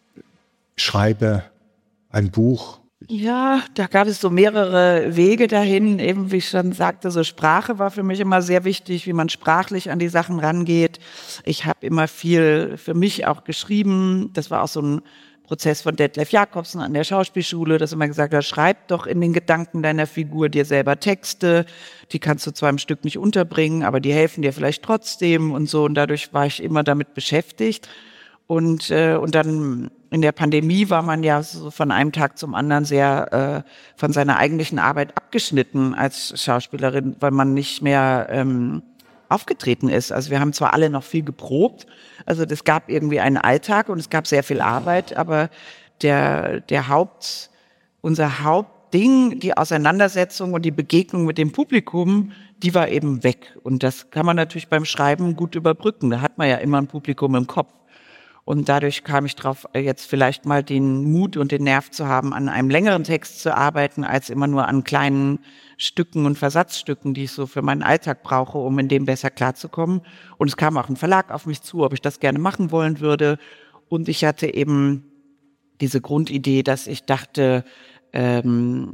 schreibe ein Buch?
Ja, da gab es so mehrere Wege dahin. Eben, wie ich schon sagte, so Sprache war für mich immer sehr wichtig, wie man sprachlich an die Sachen rangeht. Ich habe immer viel für mich auch geschrieben. Das war auch so ein Prozess von Detlef Jacobsen an der Schauspielschule, dass er immer gesagt hat, schreib doch in den Gedanken deiner Figur dir selber Texte, die kannst du zwar im Stück nicht unterbringen, aber die helfen dir vielleicht trotzdem und so. Und dadurch war ich immer damit beschäftigt. Und, äh, und dann in der Pandemie war man ja so von einem Tag zum anderen sehr äh, von seiner eigentlichen Arbeit abgeschnitten als Schauspielerin, weil man nicht mehr ähm, aufgetreten ist. Also wir haben zwar alle noch viel geprobt, also es gab irgendwie einen Alltag und es gab sehr viel Arbeit, aber der, der Haupt, unser Hauptding, die Auseinandersetzung und die Begegnung mit dem Publikum, die war eben weg. Und das kann man natürlich beim Schreiben gut überbrücken. Da hat man ja immer ein Publikum im Kopf. Und dadurch kam ich drauf, jetzt vielleicht mal den Mut und den Nerv zu haben, an einem längeren Text zu arbeiten, als immer nur an kleinen Stücken und Versatzstücken, die ich so für meinen Alltag brauche, um in dem besser klarzukommen. Und es kam auch ein Verlag auf mich zu, ob ich das gerne machen wollen würde. Und ich hatte eben diese Grundidee, dass ich dachte, ähm,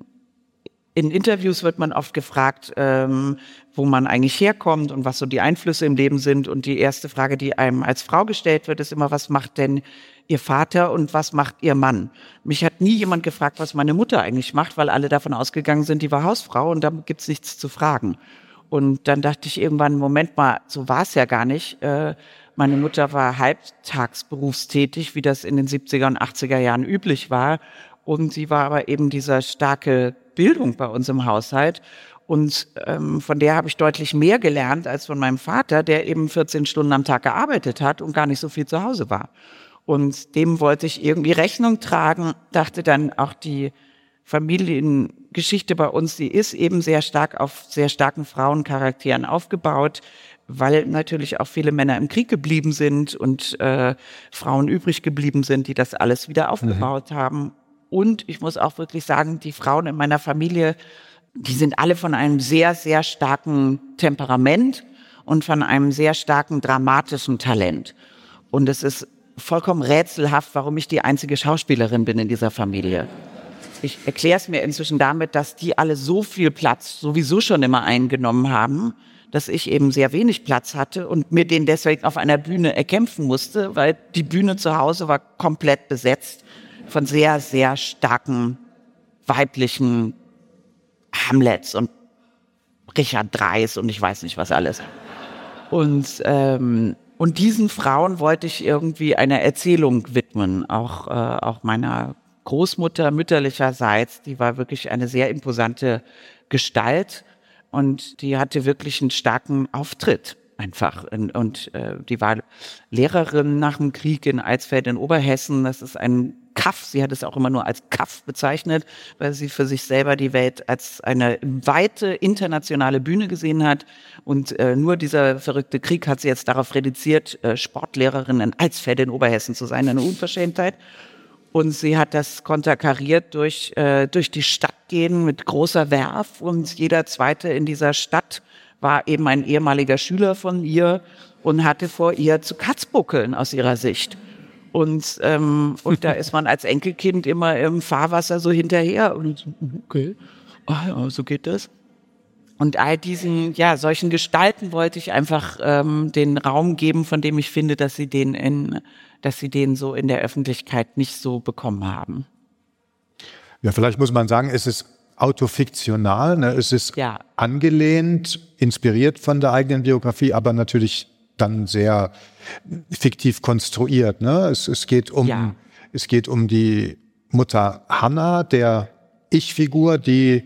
in Interviews wird man oft gefragt, ähm, wo man eigentlich herkommt und was so die Einflüsse im Leben sind. Und die erste Frage, die einem als Frau gestellt wird, ist immer, was macht denn Ihr Vater und was macht Ihr Mann? Mich hat nie jemand gefragt, was meine Mutter eigentlich macht, weil alle davon ausgegangen sind, die war Hausfrau und da gibt's nichts zu fragen. Und dann dachte ich irgendwann, Moment mal, so war es ja gar nicht. Äh, meine Mutter war halbtags berufstätig, wie das in den siebziger und achtziger Jahren üblich war. Und sie war aber eben dieser starke Bildung bei uns im Haushalt. Und ähm, von der habe ich deutlich mehr gelernt als von meinem Vater, der eben vierzehn Stunden am Tag gearbeitet hat und gar nicht so viel zu Hause war. Und dem wollte ich irgendwie Rechnung tragen, dachte dann auch die Familiengeschichte bei uns, die ist eben sehr stark auf sehr starken Frauencharakteren aufgebaut, weil natürlich auch viele Männer im Krieg geblieben sind und äh, Frauen übrig geblieben sind, die das alles wieder aufgebaut mhm. haben. Und ich muss auch wirklich sagen, die Frauen in meiner Familie, die sind alle von einem sehr, sehr starken Temperament und von einem sehr starken dramatischen Talent. Und es ist vollkommen rätselhaft, warum ich die einzige Schauspielerin bin in dieser Familie. Ich erkläre es mir inzwischen damit, dass die alle so viel Platz sowieso schon immer eingenommen haben, dass ich eben sehr wenig Platz hatte und mir den deswegen auf einer Bühne erkämpfen musste, weil die Bühne zu Hause war komplett besetzt von sehr, sehr starken weiblichen Hamlets und Richard Dreis und ich weiß nicht was alles. Und, ähm, und diesen Frauen wollte ich irgendwie eine Erzählung widmen, auch, äh, auch meiner Großmutter mütterlicherseits, die war wirklich eine sehr imposante Gestalt und die hatte wirklich einen starken Auftritt einfach. Und, und äh, die war Lehrerin nach dem Krieg in Alsfeld in Oberhessen. Das ist ein Kaff, sie hat es auch immer nur als Kaff bezeichnet, weil sie für sich selber die Welt als eine weite internationale Bühne gesehen hat. Und äh, nur dieser verrückte Krieg hat sie jetzt darauf reduziert, äh, Sportlehrerin in Alsfeld in Oberhessen zu sein, eine Unverschämtheit. Und sie hat das konterkariert durch, äh, durch die Stadt gehen mit großer Werf. Und jeder Zweite in dieser Stadt war eben ein ehemaliger Schüler von ihr und hatte vor ihr zu Katzbuckeln aus ihrer Sicht. Und, ähm, und da ist man als Enkelkind immer im Fahrwasser so hinterher. Und okay, ah ja, so geht das. Und all diesen, ja, solchen Gestalten wollte ich einfach ähm, den Raum geben, von dem ich finde, dass sie den in, dass sie den so in der Öffentlichkeit nicht so bekommen haben.
Ja, vielleicht muss man sagen, es ist autofiktional, ne? Es ist
ja.
angelehnt, inspiriert von der eigenen Biografie, aber natürlich dann sehr fiktiv konstruiert. Ne? Es, es geht um,
ja.
es geht um die Mutter Hannah, der Ich-Figur, die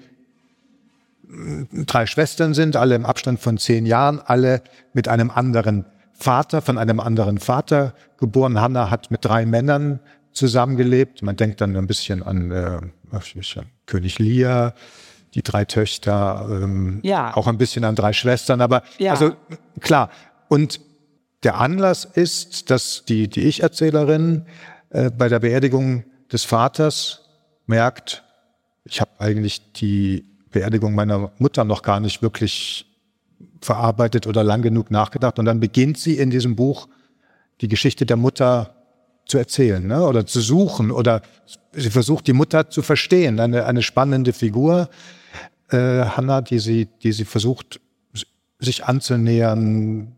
drei Schwestern sind, alle im Abstand von zehn Jahren, alle mit einem anderen Vater, von einem anderen Vater geboren. Hannah hat mit drei Männern zusammengelebt. Man denkt dann ein bisschen an äh, König Lear, die drei Töchter, ähm,
ja.
auch ein bisschen an drei Schwestern. Aber
ja.
also klar. Und der Anlass ist, dass die, die Ich-Erzählerin äh, bei der Beerdigung des Vaters merkt, ich habe eigentlich die Beerdigung meiner Mutter noch gar nicht wirklich verarbeitet oder lang genug nachgedacht. Und dann beginnt sie in diesem Buch die Geschichte der Mutter zu erzählen, ne? Oder zu suchen. Oder sie versucht, die Mutter zu verstehen. Eine, eine spannende Figur, äh, Hannah, die sie, die sie versucht, sich anzunähern.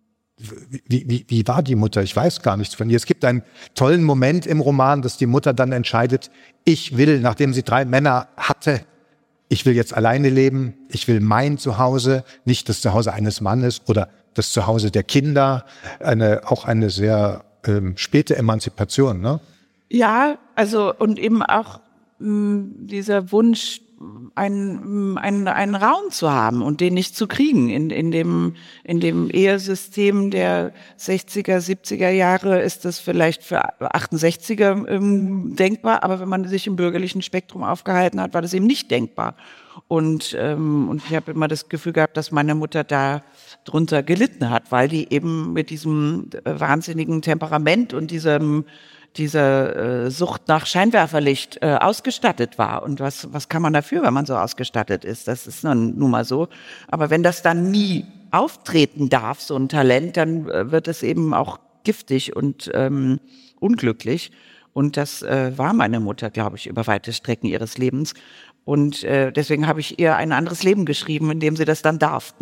Wie, wie, wie war die Mutter? Ich weiß gar nichts von ihr. Es gibt einen tollen Moment im Roman, dass die Mutter dann entscheidet, ich will, nachdem sie drei Männer hatte, ich will jetzt alleine leben, ich will mein Zuhause, nicht das Zuhause eines Mannes oder das Zuhause der Kinder. Eine, auch eine sehr ähm, späte Emanzipation, ne?
Ja, also und eben auch mh, dieser Wunsch, einen, einen, einen Raum zu haben und den nicht zu kriegen. In, in dem, in dem Ehesystem der sechziger, siebziger Jahre ist das vielleicht für achtundsechziger ähm, denkbar, aber wenn man sich im bürgerlichen Spektrum aufgehalten hat, war das eben nicht denkbar. Und, ähm, und ich habe immer das Gefühl gehabt, dass meine Mutter da drunter gelitten hat, weil die eben mit diesem äh, wahnsinnigen Temperament und diesem dieser äh, Sucht nach Scheinwerferlicht äh, ausgestattet war. Und was was kann man dafür, wenn man so ausgestattet ist? Das ist nun, nun mal so. Aber wenn das dann nie auftreten darf, so ein Talent, dann äh, wird es eben auch giftig und ähm, unglücklich. Und das äh, war meine Mutter, glaube ich, über weite Strecken ihres Lebens. Und äh, deswegen habe ich ihr ein anderes Leben geschrieben, in dem sie das dann darf.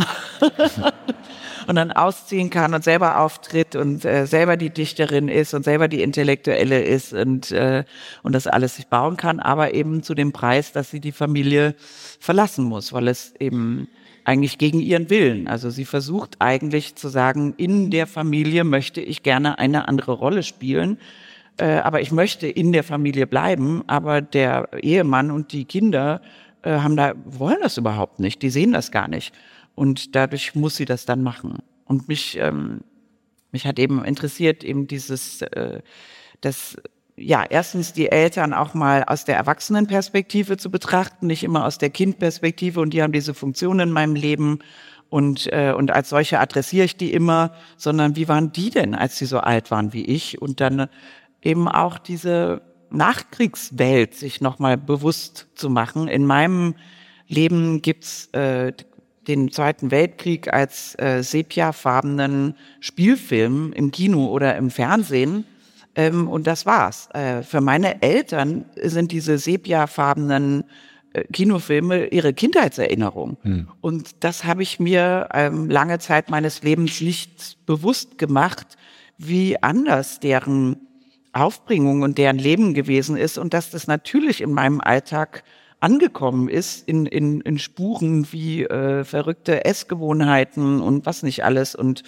Und dann ausziehen kann und selber auftritt und äh, selber die Dichterin ist und selber die Intellektuelle ist und äh, und das alles sich bauen kann, aber eben zu dem Preis, dass sie die Familie verlassen muss, weil es eben eigentlich gegen ihren Willen, also sie versucht eigentlich zu sagen, in der Familie möchte ich gerne eine andere Rolle spielen, äh, aber ich möchte in der Familie bleiben, aber der Ehemann und die Kinder äh, haben da wollen das überhaupt nicht, die sehen das gar nicht. Und dadurch muss sie das dann machen. Und mich, ähm, mich hat eben interessiert, eben dieses, äh, das, ja, erstens die Eltern auch mal aus der Erwachsenenperspektive zu betrachten, nicht immer aus der Kindperspektive. Und die haben diese Funktion in meinem Leben. Und, äh, und als solche adressiere ich die immer, sondern wie waren die denn, als sie so alt waren wie ich? Und dann eben auch diese Nachkriegswelt sich nochmal bewusst zu machen. In meinem Leben gibt's äh, den Zweiten Weltkrieg als äh, sepiafarbenen Spielfilm im Kino oder im Fernsehen. Ähm, und das war's. Äh, für meine Eltern sind diese sepiafarbenen äh, Kinofilme ihre Kindheitserinnerung. Hm. Und das habe ich mir ähm, lange Zeit meines Lebens nicht bewusst gemacht, wie anders deren Aufbringung und deren Leben gewesen ist und dass das natürlich in meinem Alltag angekommen ist in, in, in Spuren wie äh, verrückte Essgewohnheiten und was nicht alles und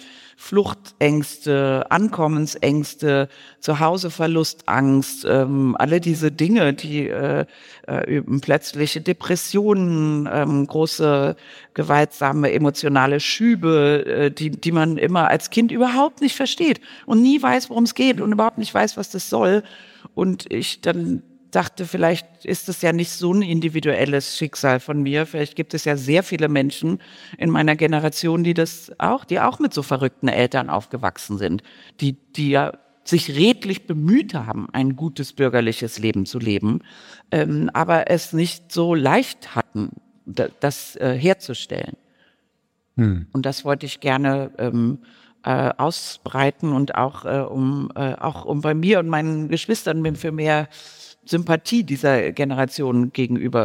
Fluchtängste, Ankommensängste, Zuhauseverlustangst, ähm, alle diese Dinge, die äh, äh, plötzliche Depressionen, ähm, große gewaltsame emotionale Schübe, äh, die, die man immer als Kind überhaupt nicht versteht und nie weiß, worum es geht und überhaupt nicht weiß, was das soll. Und ich dann dachte, vielleicht ist es ja nicht so ein individuelles Schicksal von mir. Vielleicht gibt es ja sehr viele Menschen in meiner Generation, die das auch, die auch mit so verrückten Eltern aufgewachsen sind, die, die ja sich redlich bemüht haben, ein gutes bürgerliches Leben zu leben, ähm, aber es nicht so leicht hatten, das, das äh, herzustellen. Hm. Und das wollte ich gerne ähm, äh, ausbreiten und auch, äh, um, äh, auch um bei mir und meinen Geschwistern für mehr Sympathie dieser Generation gegenüber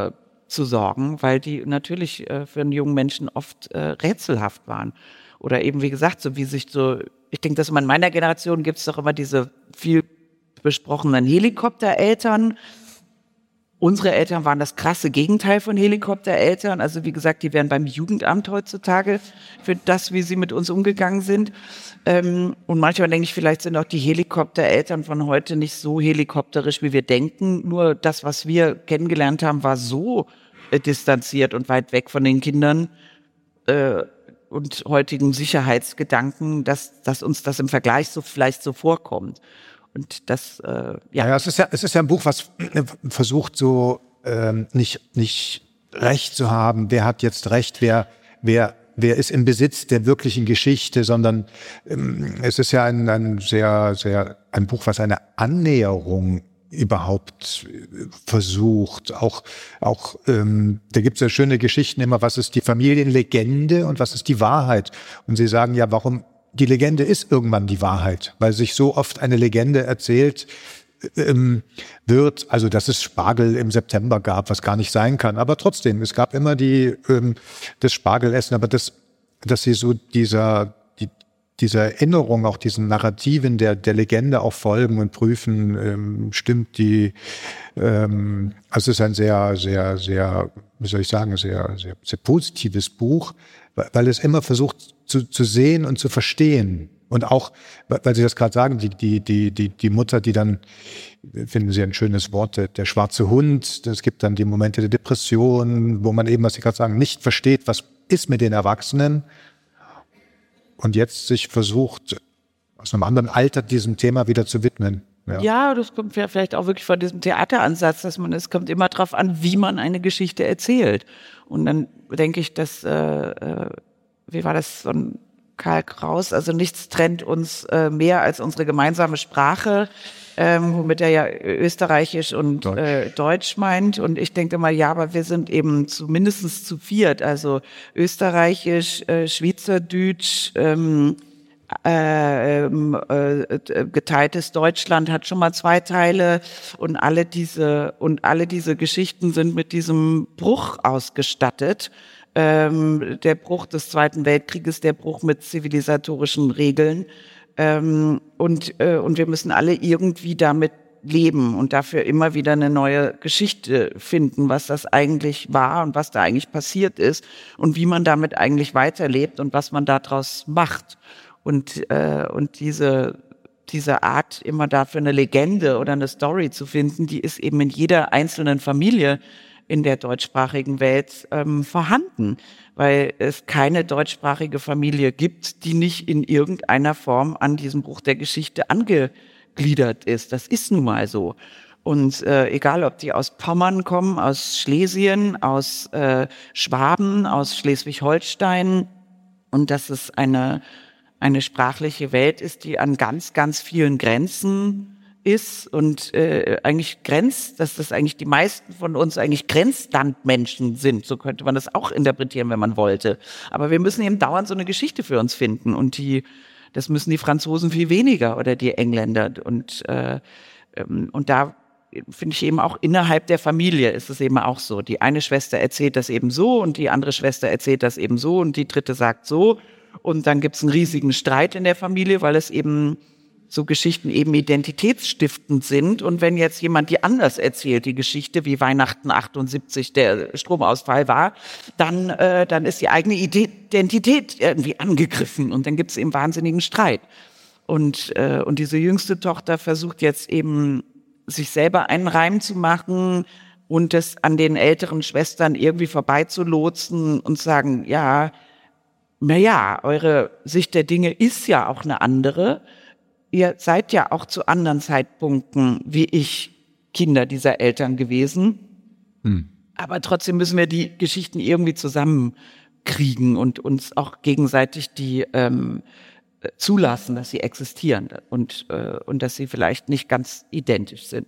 zu sorgen, weil die natürlich äh, für einen jungen Menschen oft äh, rätselhaft waren. Oder eben, wie gesagt, so wie sich so, ich denke, dass in meiner Generation gibt es doch immer diese viel besprochenen Helikoptereltern. Unsere Eltern waren das krasse Gegenteil von Helikoptereltern. Also wie gesagt, die wären beim Jugendamt heutzutage für das, wie sie mit uns umgegangen sind. Ähm, und manchmal denke ich, vielleicht sind auch die Helikoptereltern von heute nicht so helikopterisch, wie wir denken. Nur das, was wir kennengelernt haben, war so äh, distanziert und weit weg von den Kindern äh, und heutigen Sicherheitsgedanken, dass, dass uns das im Vergleich so vielleicht so vorkommt. Und das, äh, ja.
Ja, es ist ja, es ist ja ein Buch, was versucht, so ähm, nicht nicht Recht zu haben. Wer hat jetzt Recht? Wer wer wer ist im Besitz der wirklichen Geschichte? Sondern ähm, es ist ja ein, ein sehr sehr ein Buch, was eine Annäherung überhaupt versucht. Auch auch ähm, da gibt es ja schöne Geschichten immer. Was ist die Familienlegende und was ist die Wahrheit? Und Sie sagen ja, warum? Die Legende ist irgendwann die Wahrheit, weil sich so oft eine Legende erzählt ähm, wird, also dass es Spargel im September gab, was gar nicht sein kann. Aber trotzdem, es gab immer die ähm, das Spargelessen, aber das, dass sie so dieser die, dieser Erinnerung, auch diesen Narrativen der der Legende auch folgen und prüfen, ähm, stimmt die. Ähm, also es ist ein sehr sehr sehr, wie soll ich sagen, sehr sehr sehr positives Buch, weil es immer versucht zu, zu sehen und zu verstehen. Und auch, weil Sie das gerade sagen, die, die, die, die, die Mutter, die dann, finden Sie ein schönes Wort, der, der schwarze Hund, es gibt dann die Momente der Depression, wo man eben, was Sie gerade sagen, nicht versteht, was ist mit den Erwachsenen. Und jetzt sich versucht, aus einem anderen Alter diesem Thema wieder zu widmen. Ja,
ja, das kommt ja vielleicht auch wirklich von diesem Theateransatz, dass man, es kommt immer drauf an, wie man eine Geschichte erzählt. Und dann denke ich, dass, äh, äh, wie war das von Karl Kraus, also nichts trennt uns äh, mehr als unsere gemeinsame Sprache, ähm, womit er ja Österreichisch und Deutsch, äh, Deutsch meint. Und ich denke mal, ja, aber wir sind eben zumindest zu viert, also Österreichisch, äh, Schweizerdeutsch, ähm, Äh, äh, geteiltes Deutschland hat schon mal zwei Teile und alle diese und alle diese Geschichten sind mit diesem Bruch ausgestattet. Ähm, der Bruch des Zweiten Weltkrieges, der Bruch mit zivilisatorischen Regeln ähm, und äh, und wir müssen alle irgendwie damit leben und dafür immer wieder eine neue Geschichte finden, was das eigentlich war und was da eigentlich passiert ist und wie man damit eigentlich weiterlebt und was man daraus macht. Und, äh, und diese, diese Art, immer dafür eine Legende oder eine Story zu finden, die ist eben in jeder einzelnen Familie in der deutschsprachigen Welt ähm, vorhanden, weil es keine deutschsprachige Familie gibt, die nicht in irgendeiner Form an diesem Bruch der Geschichte angegliedert ist. Das ist nun mal so. Und äh, egal, ob die aus Pommern kommen, aus Schlesien, aus äh, Schwaben, aus Schleswig-Holstein, und das ist eine eine sprachliche Welt ist, die an ganz, ganz vielen Grenzen ist und äh, eigentlich grenzt, dass das eigentlich die meisten von uns eigentlich Grenzlandmenschen sind. So könnte man das auch interpretieren, wenn man wollte. Aber wir müssen eben dauernd so eine Geschichte für uns finden und die, das müssen die Franzosen viel weniger oder die Engländer und äh, und da finde ich eben auch innerhalb der Familie ist es eben auch so. Die eine Schwester erzählt das eben so und die andere Schwester erzählt das eben so und die dritte sagt so. Und dann gibt es einen riesigen Streit in der Familie, weil es eben so Geschichten eben identitätsstiftend sind. Und wenn jetzt jemand die anders erzählt, die Geschichte, wie Weihnachten achtundsiebzig der Stromausfall war, dann, äh, dann ist die eigene Identität irgendwie angegriffen. Und dann gibt es eben wahnsinnigen Streit. Und, äh, und diese jüngste Tochter versucht jetzt eben, sich selber einen Reim zu machen und das an den älteren Schwestern irgendwie vorbeizulotsen und sagen, ja, na ja, eure Sicht der Dinge ist ja auch eine andere. Ihr seid ja auch zu anderen Zeitpunkten wie ich Kinder dieser Eltern gewesen. Hm. Aber trotzdem müssen wir die Geschichten irgendwie zusammenkriegen und uns auch gegenseitig die ähm, zulassen, dass sie existieren und, äh, und dass sie vielleicht nicht ganz identisch sind.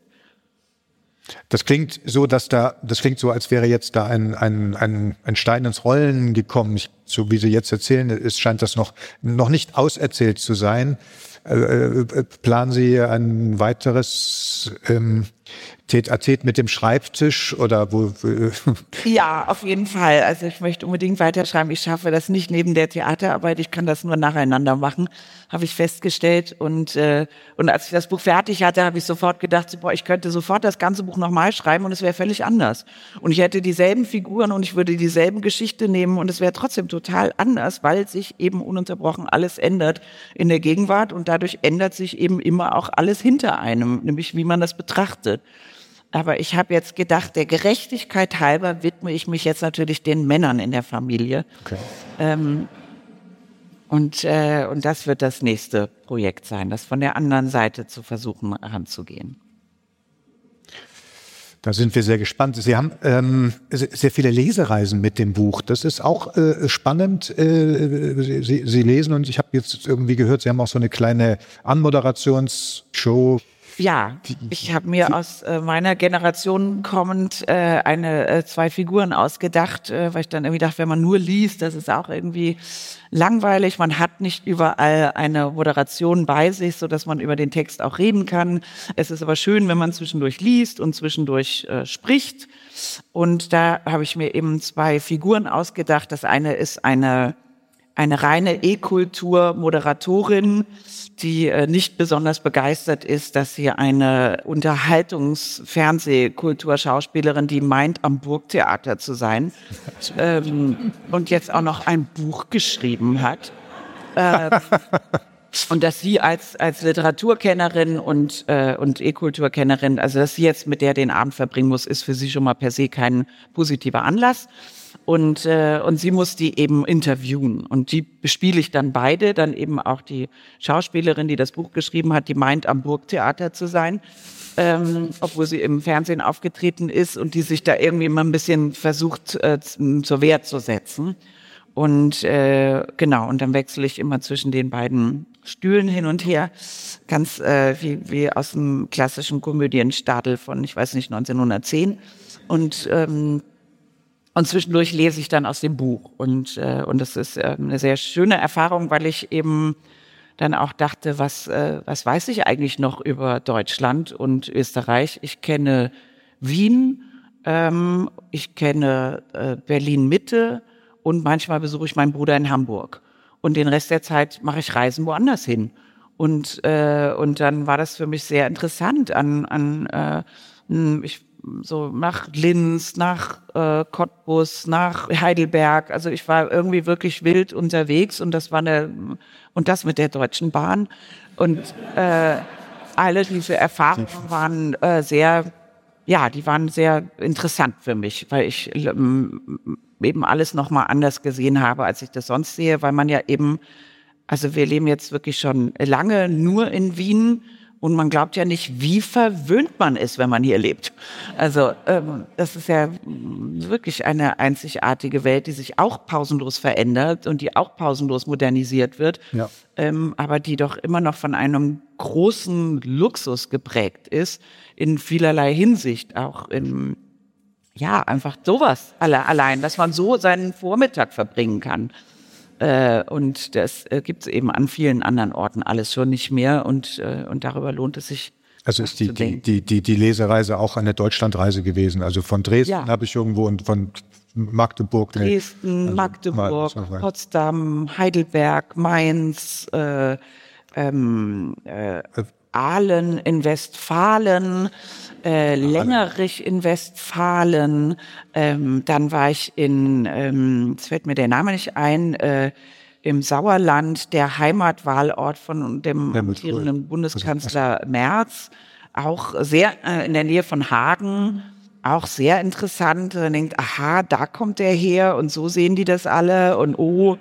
Das klingt so, dass da, das klingt so, als wäre jetzt da ein, ein, ein, ein Stein ins Rollen gekommen. Ich, so wie Sie jetzt erzählen, es scheint das noch, noch nicht auserzählt zu sein. Äh, äh, planen Sie ein weiteres, ähm, Erzählt mit dem Schreibtisch oder wo?
Ja, auf jeden Fall. Also ich möchte unbedingt weiterschreiben. Ich schaffe das nicht neben der Theaterarbeit. Ich kann das nur nacheinander machen, habe ich festgestellt. Und äh, und als ich das Buch fertig hatte, habe ich sofort gedacht, boah, ich könnte sofort das ganze Buch nochmal schreiben und es wäre völlig anders. Und ich hätte dieselben Figuren und ich würde dieselben Geschichte nehmen und es wäre trotzdem total anders, weil sich eben ununterbrochen alles ändert in der Gegenwart und dadurch ändert sich eben immer auch alles hinter einem, nämlich wie man das betrachtet. Aber ich habe jetzt gedacht, der Gerechtigkeit halber widme ich mich jetzt natürlich den Männern in der Familie. Okay. Ähm, und, äh, und das wird das nächste Projekt sein, das von der anderen Seite zu versuchen heranzugehen.
Da sind wir sehr gespannt. Sie haben ähm, sehr viele Lesereisen mit dem Buch. Das ist auch äh, spannend. Äh, Sie, Sie lesen und ich habe jetzt irgendwie gehört, Sie haben auch so eine kleine Anmoderationsshow.
Ja, ich habe mir aus äh, meiner Generation kommend äh, eine äh, zwei Figuren ausgedacht, äh, weil ich dann irgendwie dachte, wenn man nur liest, das ist auch irgendwie langweilig. Man hat nicht überall eine Moderation bei sich, so dass man über den Text auch reden kann. Es ist aber schön, wenn man zwischendurch liest und zwischendurch äh, spricht. Und da habe ich mir eben zwei Figuren ausgedacht. Das eine ist eine eine reine E-Kultur-Moderatorin, die äh, nicht besonders begeistert ist, dass sie eine Unterhaltungs-Fernsehkulturschauspielerin, die meint, am Burgtheater zu sein, ähm, und jetzt auch noch ein Buch geschrieben hat. Äh, und dass sie als als Literaturkennerin und äh, und E-Kulturkennerin, also dass sie jetzt mit der den Abend verbringen muss, ist für sie schon mal per se kein positiver Anlass. Und, äh, und sie muss die eben interviewen. Und die bespiele ich dann beide, dann eben auch die Schauspielerin, die das Buch geschrieben hat, die meint, am Burgtheater zu sein, ähm, obwohl sie im Fernsehen aufgetreten ist und die sich da irgendwie mal ein bisschen versucht, äh, zur Wehr zu setzen. Und äh, genau, und dann wechsle ich immer zwischen den beiden Stühlen hin und her, ganz äh, wie, wie aus dem klassischen Komödienstadel von, ich weiß nicht, neunzehnhundertzehn. Und ähm, Und zwischendurch lese ich dann aus dem Buch. Und, äh, und das ist äh, eine sehr schöne Erfahrung, weil ich eben dann auch dachte, was, äh, was weiß ich eigentlich noch über Deutschland und Österreich? Ich kenne Wien, ähm, ich kenne äh, Berlin-Mitte und manchmal besuche ich meinen Bruder in Hamburg. Und den Rest der Zeit mache ich Reisen woanders hin. Und, äh, und dann war das für mich sehr interessant an, an äh, ich so nach Linz, nach äh, Cottbus, nach Heidelberg. Also ich war irgendwie wirklich wild unterwegs und das war eine und das mit der Deutschen Bahn und äh, alle diese Erfahrungen waren äh, sehr, ja, die waren sehr interessant für mich, weil ich ähm, eben alles noch mal anders gesehen habe, als ich das sonst sehe, weil man ja eben, also wir leben jetzt wirklich schon lange nur in Wien. Und man glaubt ja nicht, wie verwöhnt man ist, wenn man hier lebt. Also ähm, das ist ja wirklich eine einzigartige Welt, die sich auch pausenlos verändert und die auch pausenlos modernisiert wird, ja. ähm, aber die doch immer noch von einem großen Luxus geprägt ist, in vielerlei Hinsicht, auch in, ja, einfach sowas alle, allein, dass man so seinen Vormittag verbringen kann. Äh, und das äh, gibt es eben an vielen anderen Orten alles schon nicht mehr und, äh, und darüber lohnt es sich.
Also ist die, die, die, die, die Lesereise auch eine Deutschlandreise gewesen? Also von Dresden ja. habe ich irgendwo und von Magdeburg.
Dresden, also Magdeburg, Potsdam, Heidelberg, Mainz, äh, ähm, äh, Aalen in Westfalen, äh, Längerich in Westfalen, ähm, dann war ich in, ähm, jetzt fällt mir der Name nicht ein, äh, im Sauerland, der Heimatwahlort von dem amtierenden Bundeskanzler Merz, auch sehr äh, in der Nähe von Hagen, auch sehr interessant. Man denkt, aha, da kommt der her und so sehen die das alle und oh,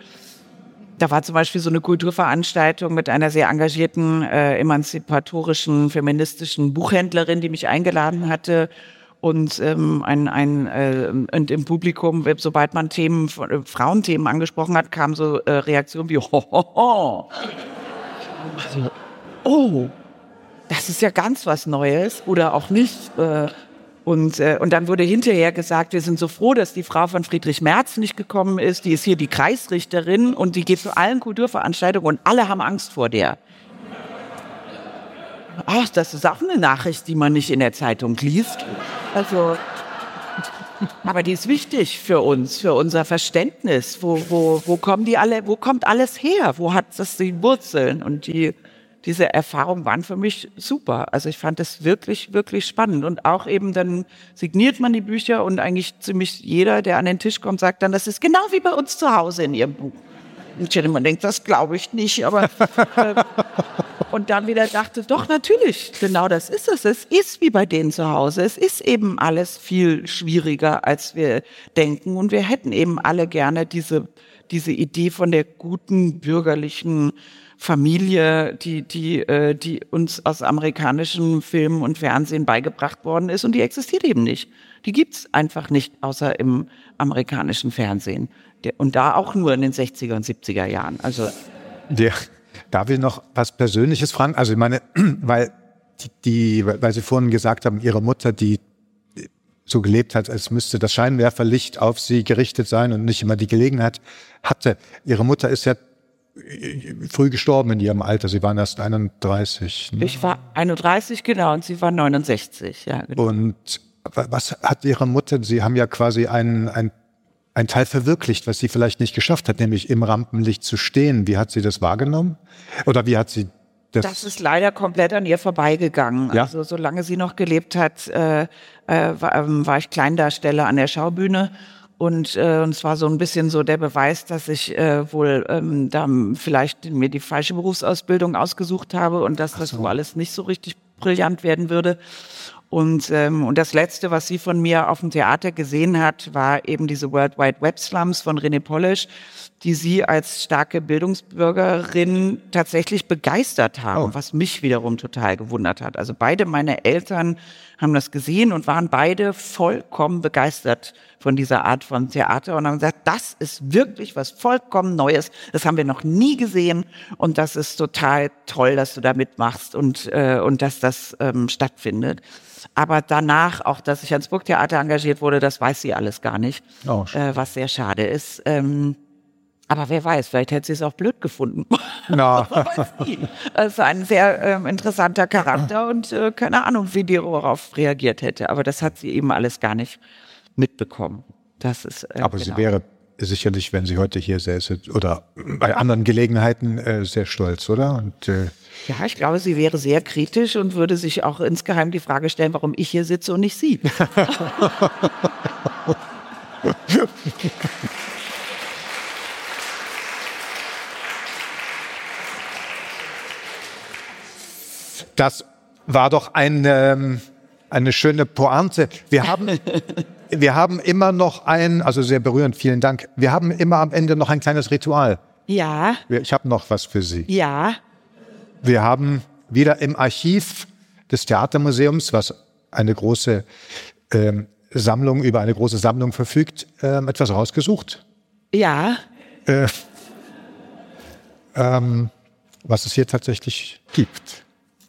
da war zum Beispiel so eine Kulturveranstaltung mit einer sehr engagierten, äh, emanzipatorischen, feministischen Buchhändlerin, die mich eingeladen hatte. Und ähm, ein, ein äh, und im Publikum, sobald man Themen, äh, Frauenthemen angesprochen hat, kam so äh, Reaktionen wie ho, ho, ho. Also, oh, das ist ja ganz was Neues oder auch nicht. Äh, Und, äh, und dann wurde hinterher gesagt, wir sind so froh, dass die Frau von Friedrich Merz nicht gekommen ist. Die ist hier die Kreisrichterin und die geht zu allen Kulturveranstaltungen und alle haben Angst vor der. ach, das ist auch eine Nachricht, die man nicht in der Zeitung liest. Also, aber die ist wichtig für uns, für unser Verständnis. Wo, wo, wo kommen die alle, wo kommt alles her? Wo hat das die Wurzeln? Und die, diese Erfahrungen waren für mich super. Also ich fand das wirklich, wirklich spannend. Und auch eben dann signiert man die Bücher und eigentlich ziemlich jeder, der an den Tisch kommt, sagt dann, das ist genau wie bei uns zu Hause in ihrem Buch. Und ich man denkt, das glaube ich nicht, aber äh, und dann wieder dachte, doch natürlich, genau das ist es. Es ist wie bei denen zu Hause. Es ist eben alles viel schwieriger, als wir denken. Und wir hätten eben alle gerne diese, diese Idee von der guten bürgerlichen Familie, die, die, äh, die uns aus amerikanischen Filmen und Fernsehen beigebracht worden ist. Und die existiert eben nicht. Die gibt's einfach nicht, außer im amerikanischen Fernsehen. Und da auch nur in den sechziger und siebziger Jahren. Also
Der, darf ich noch was Persönliches fragen? Also ich meine, weil, die, die, weil Sie vorhin gesagt haben, Ihre Mutter, die so gelebt hat, als müsste das Scheinwerferlicht auf sie gerichtet sein und nicht immer die Gelegenheit hatte. Ihre Mutter ist ja früh gestorben in ihrem Alter. Sie waren erst einunddreißig. Ne?
Ich war einunddreißig, genau, und sie war neunundsechzig. Ja, genau.
Und was hat Ihre Mutter, Sie haben ja quasi einen, ein ein Teil verwirklicht, was sie vielleicht nicht geschafft hat, nämlich im Rampenlicht zu stehen. Wie hat sie das wahrgenommen? Oder wie hat sie das?
Das ist leider komplett an ihr vorbeigegangen.
Ja?
Also solange sie noch gelebt hat, äh, äh, war, ähm, war ich Kleindarsteller an der Schaubühne. Und, äh, und es war so ein bisschen so der Beweis, dass ich äh, wohl ähm, da vielleicht mir die falsche Berufsausbildung ausgesucht habe und dass das so alles nicht so richtig brillant werden würde. Und, ähm, und das Letzte, was sie von mir auf dem Theater gesehen hat, war eben diese World Wide Web Slums von René Polish, die sie als starke Bildungsbürgerin tatsächlich begeistert haben, oh. was mich wiederum total gewundert hat. Also beide meine Eltern haben das gesehen und waren beide vollkommen begeistert von dieser Art von Theater und haben gesagt, das ist wirklich was vollkommen Neues, das haben wir noch nie gesehen und das ist total toll, dass du da mitmachst und, äh, und dass das ähm, stattfindet. Aber danach, auch dass ich ans Burgtheater engagiert wurde, das weiß sie alles gar nicht, oh, äh, was sehr schade ist. Ähm, aber wer weiß, vielleicht hätte sie es auch blöd gefunden.
No.
Das ist ein sehr ähm, interessanter Charakter und äh, keine Ahnung, wie die darauf reagiert hätte. Aber das hat sie eben alles gar nicht mitbekommen. Das ist, äh,
aber
genau.
Sie wäre sicherlich, wenn sie heute hier säße oder bei anderen Gelegenheiten äh, sehr stolz, oder? Und, äh
ja, ich glaube, sie wäre sehr kritisch und würde sich auch insgeheim die Frage stellen, warum ich hier sitze und nicht sie.
Das war doch eine, eine schöne Pointe. Wir haben, wir haben immer noch ein, also sehr berührend, vielen Dank. Wir haben immer am Ende noch ein kleines Ritual.
Ja.
Ich habe noch was für Sie.
Ja.
Wir haben wieder im Archiv des Theatermuseums, was eine große ähm, Sammlung, über eine große Sammlung verfügt, ähm, etwas rausgesucht.
Ja.
Äh, ähm, was es hier tatsächlich gibt.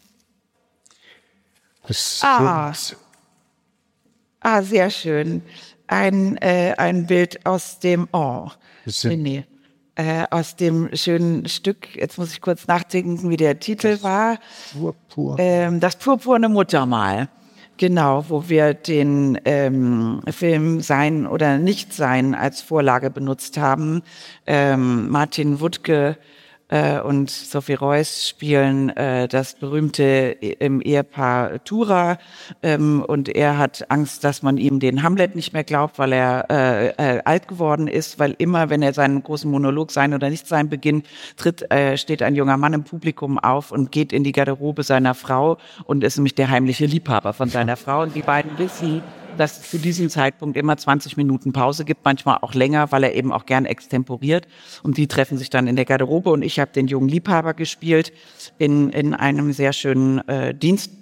Es
ah.
sind,
ah, sehr schön. Ein, äh, ein Bild aus dem, oh, nee, nee. Äh, aus dem schönen Stück, jetzt muss ich kurz nachdenken, wie der Titel war.
Purpur.
Ähm, das purpurne Muttermal. Genau, wo wir den ähm, Film Sein oder Nicht-Sein als Vorlage benutzt haben. Ähm, Martin Wuttke äh, und Sophie Reuss spielen äh, das berühmte im Ehepaar Tura ähm, und er hat Angst, dass man ihm den Hamlet nicht mehr glaubt, weil er äh, äh, alt geworden ist, weil immer, wenn er seinen großen Monolog Sein oder Nicht-Sein beginnt, tritt, äh, steht ein junger Mann im Publikum auf und geht in die Garderobe seiner Frau und ist nämlich der heimliche Liebhaber von seiner Frau und die beiden wissen, dass es zu diesem Zeitpunkt immer zwanzig Minuten Pause gibt, manchmal auch länger, weil er eben auch gern extemporiert. Und die treffen sich dann in der Garderobe und ich habe den jungen Liebhaber gespielt in, in einem sehr schönen äh,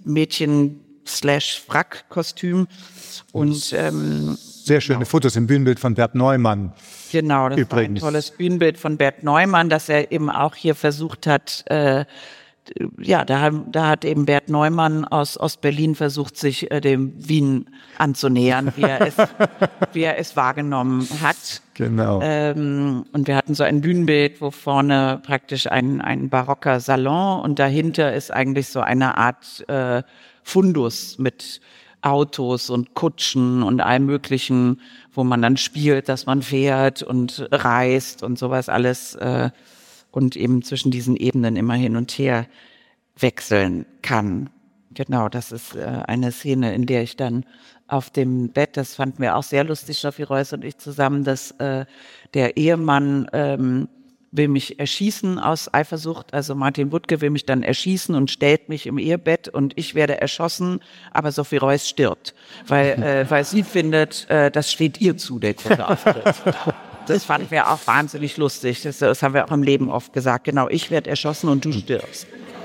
Dienstmädchen-Frack-Kostüm. Und ähm,
sehr schöne genau. Fotos im Bühnenbild von Bert Neumann.
Genau, das
Übrigens.
war ein tolles Bühnenbild von Bert Neumann, dass er eben auch hier versucht hat, äh, ja, da, da hat eben Bert Neumann aus Ostberlin versucht, sich äh, dem Wien anzunähern, wie er es, wie er es wahrgenommen hat.
Genau.
Ähm, und wir hatten so ein Bühnenbild, wo vorne praktisch ein, ein barocker Salon und dahinter ist eigentlich so eine Art äh, Fundus mit Autos und Kutschen und allem Möglichen, wo man dann spielt, dass man fährt und reist und sowas alles äh, und eben zwischen diesen Ebenen immer hin und her wechseln kann. Genau, das ist äh, eine Szene, in der ich dann auf dem Bett, das fanden wir auch sehr lustig, Stoffi Reuss und ich zusammen, dass äh, der Ehemann ähm, will mich erschießen aus Eifersucht, also Martin Wuttke will mich dann erschießen und stellt mich im Ehebett und ich werde erschossen, aber Sophie Reuss stirbt, weil, äh, weil sie findet, äh, das steht ihr zu, der große Auftritt. Das fanden wir auch wahnsinnig lustig, das, das haben wir auch im Leben oft gesagt, genau, ich werde erschossen und du stirbst.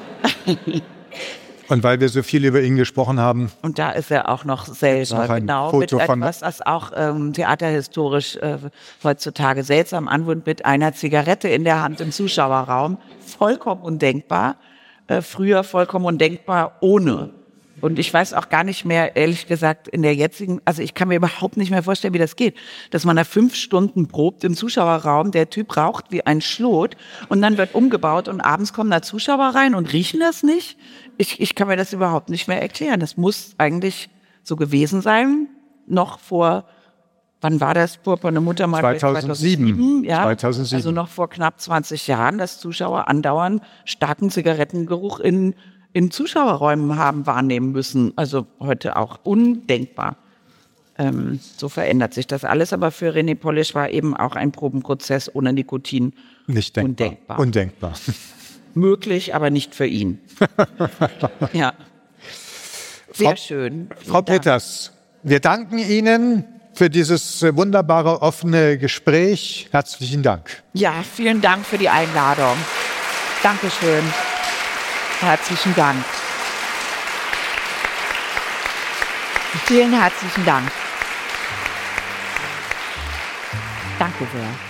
Und weil wir so viel über ihn gesprochen haben.
Und da ist er auch noch selber,
noch
genau,
Foto
mit
von
etwas, das auch ähm, theaterhistorisch äh, heutzutage seltsam anwirkt, mit einer Zigarette in der Hand im Zuschauerraum. Vollkommen undenkbar. Äh, früher vollkommen undenkbar ohne. Und ich weiß auch gar nicht mehr, ehrlich gesagt, in der jetzigen, also ich kann mir überhaupt nicht mehr vorstellen, wie das geht, dass man da fünf Stunden probt im Zuschauerraum, der Typ raucht wie ein Schlot und dann wird umgebaut und abends kommen da Zuschauer rein und riechen das nicht. Ich, ich kann mir das überhaupt nicht mehr erklären. Das muss eigentlich so gewesen sein, noch vor, wann war das? Purpurne Mutter mal
zweitausendsieben.
zweitausendsieben, ja.
zweitausendsieben.
Also noch vor knapp zwanzig Jahren, dass Zuschauer andauernd starken Zigarettengeruch in in Zuschauerräumen haben wahrnehmen müssen. Also heute auch undenkbar. Ähm, so verändert sich das alles. Aber für René Polish war eben auch ein Probenprozess ohne Nikotin
nicht denkbar.
undenkbar.
Undenkbar.
Möglich, aber nicht für ihn. Ja. Sehr
Frau,
schön.
Frau Peters, wir danken Ihnen für dieses wunderbare, offene Gespräch. Herzlichen Dank.
Ja, vielen Dank für die Einladung. Dankeschön. Herzlichen Dank. Vielen herzlichen Dank. Danke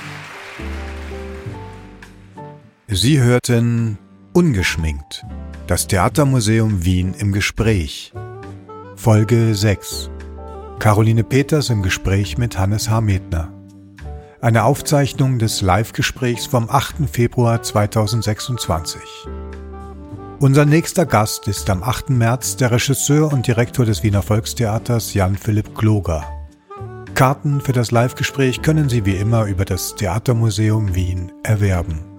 sehr.
Sie hörten Ungeschminkt, das Theatermuseum Wien im Gespräch. Folge sechs. Caroline Peters im Gespräch mit Hannes Hametner. Eine Aufzeichnung des Live-Gesprächs vom achten Februar zweitausendsechsundzwanzig. Unser nächster Gast ist am achten März der Regisseur und Direktor des Wiener Volkstheaters Jan-Philipp Gloger. Karten für das Live-Gespräch können Sie wie immer über das Theatermuseum Wien erwerben.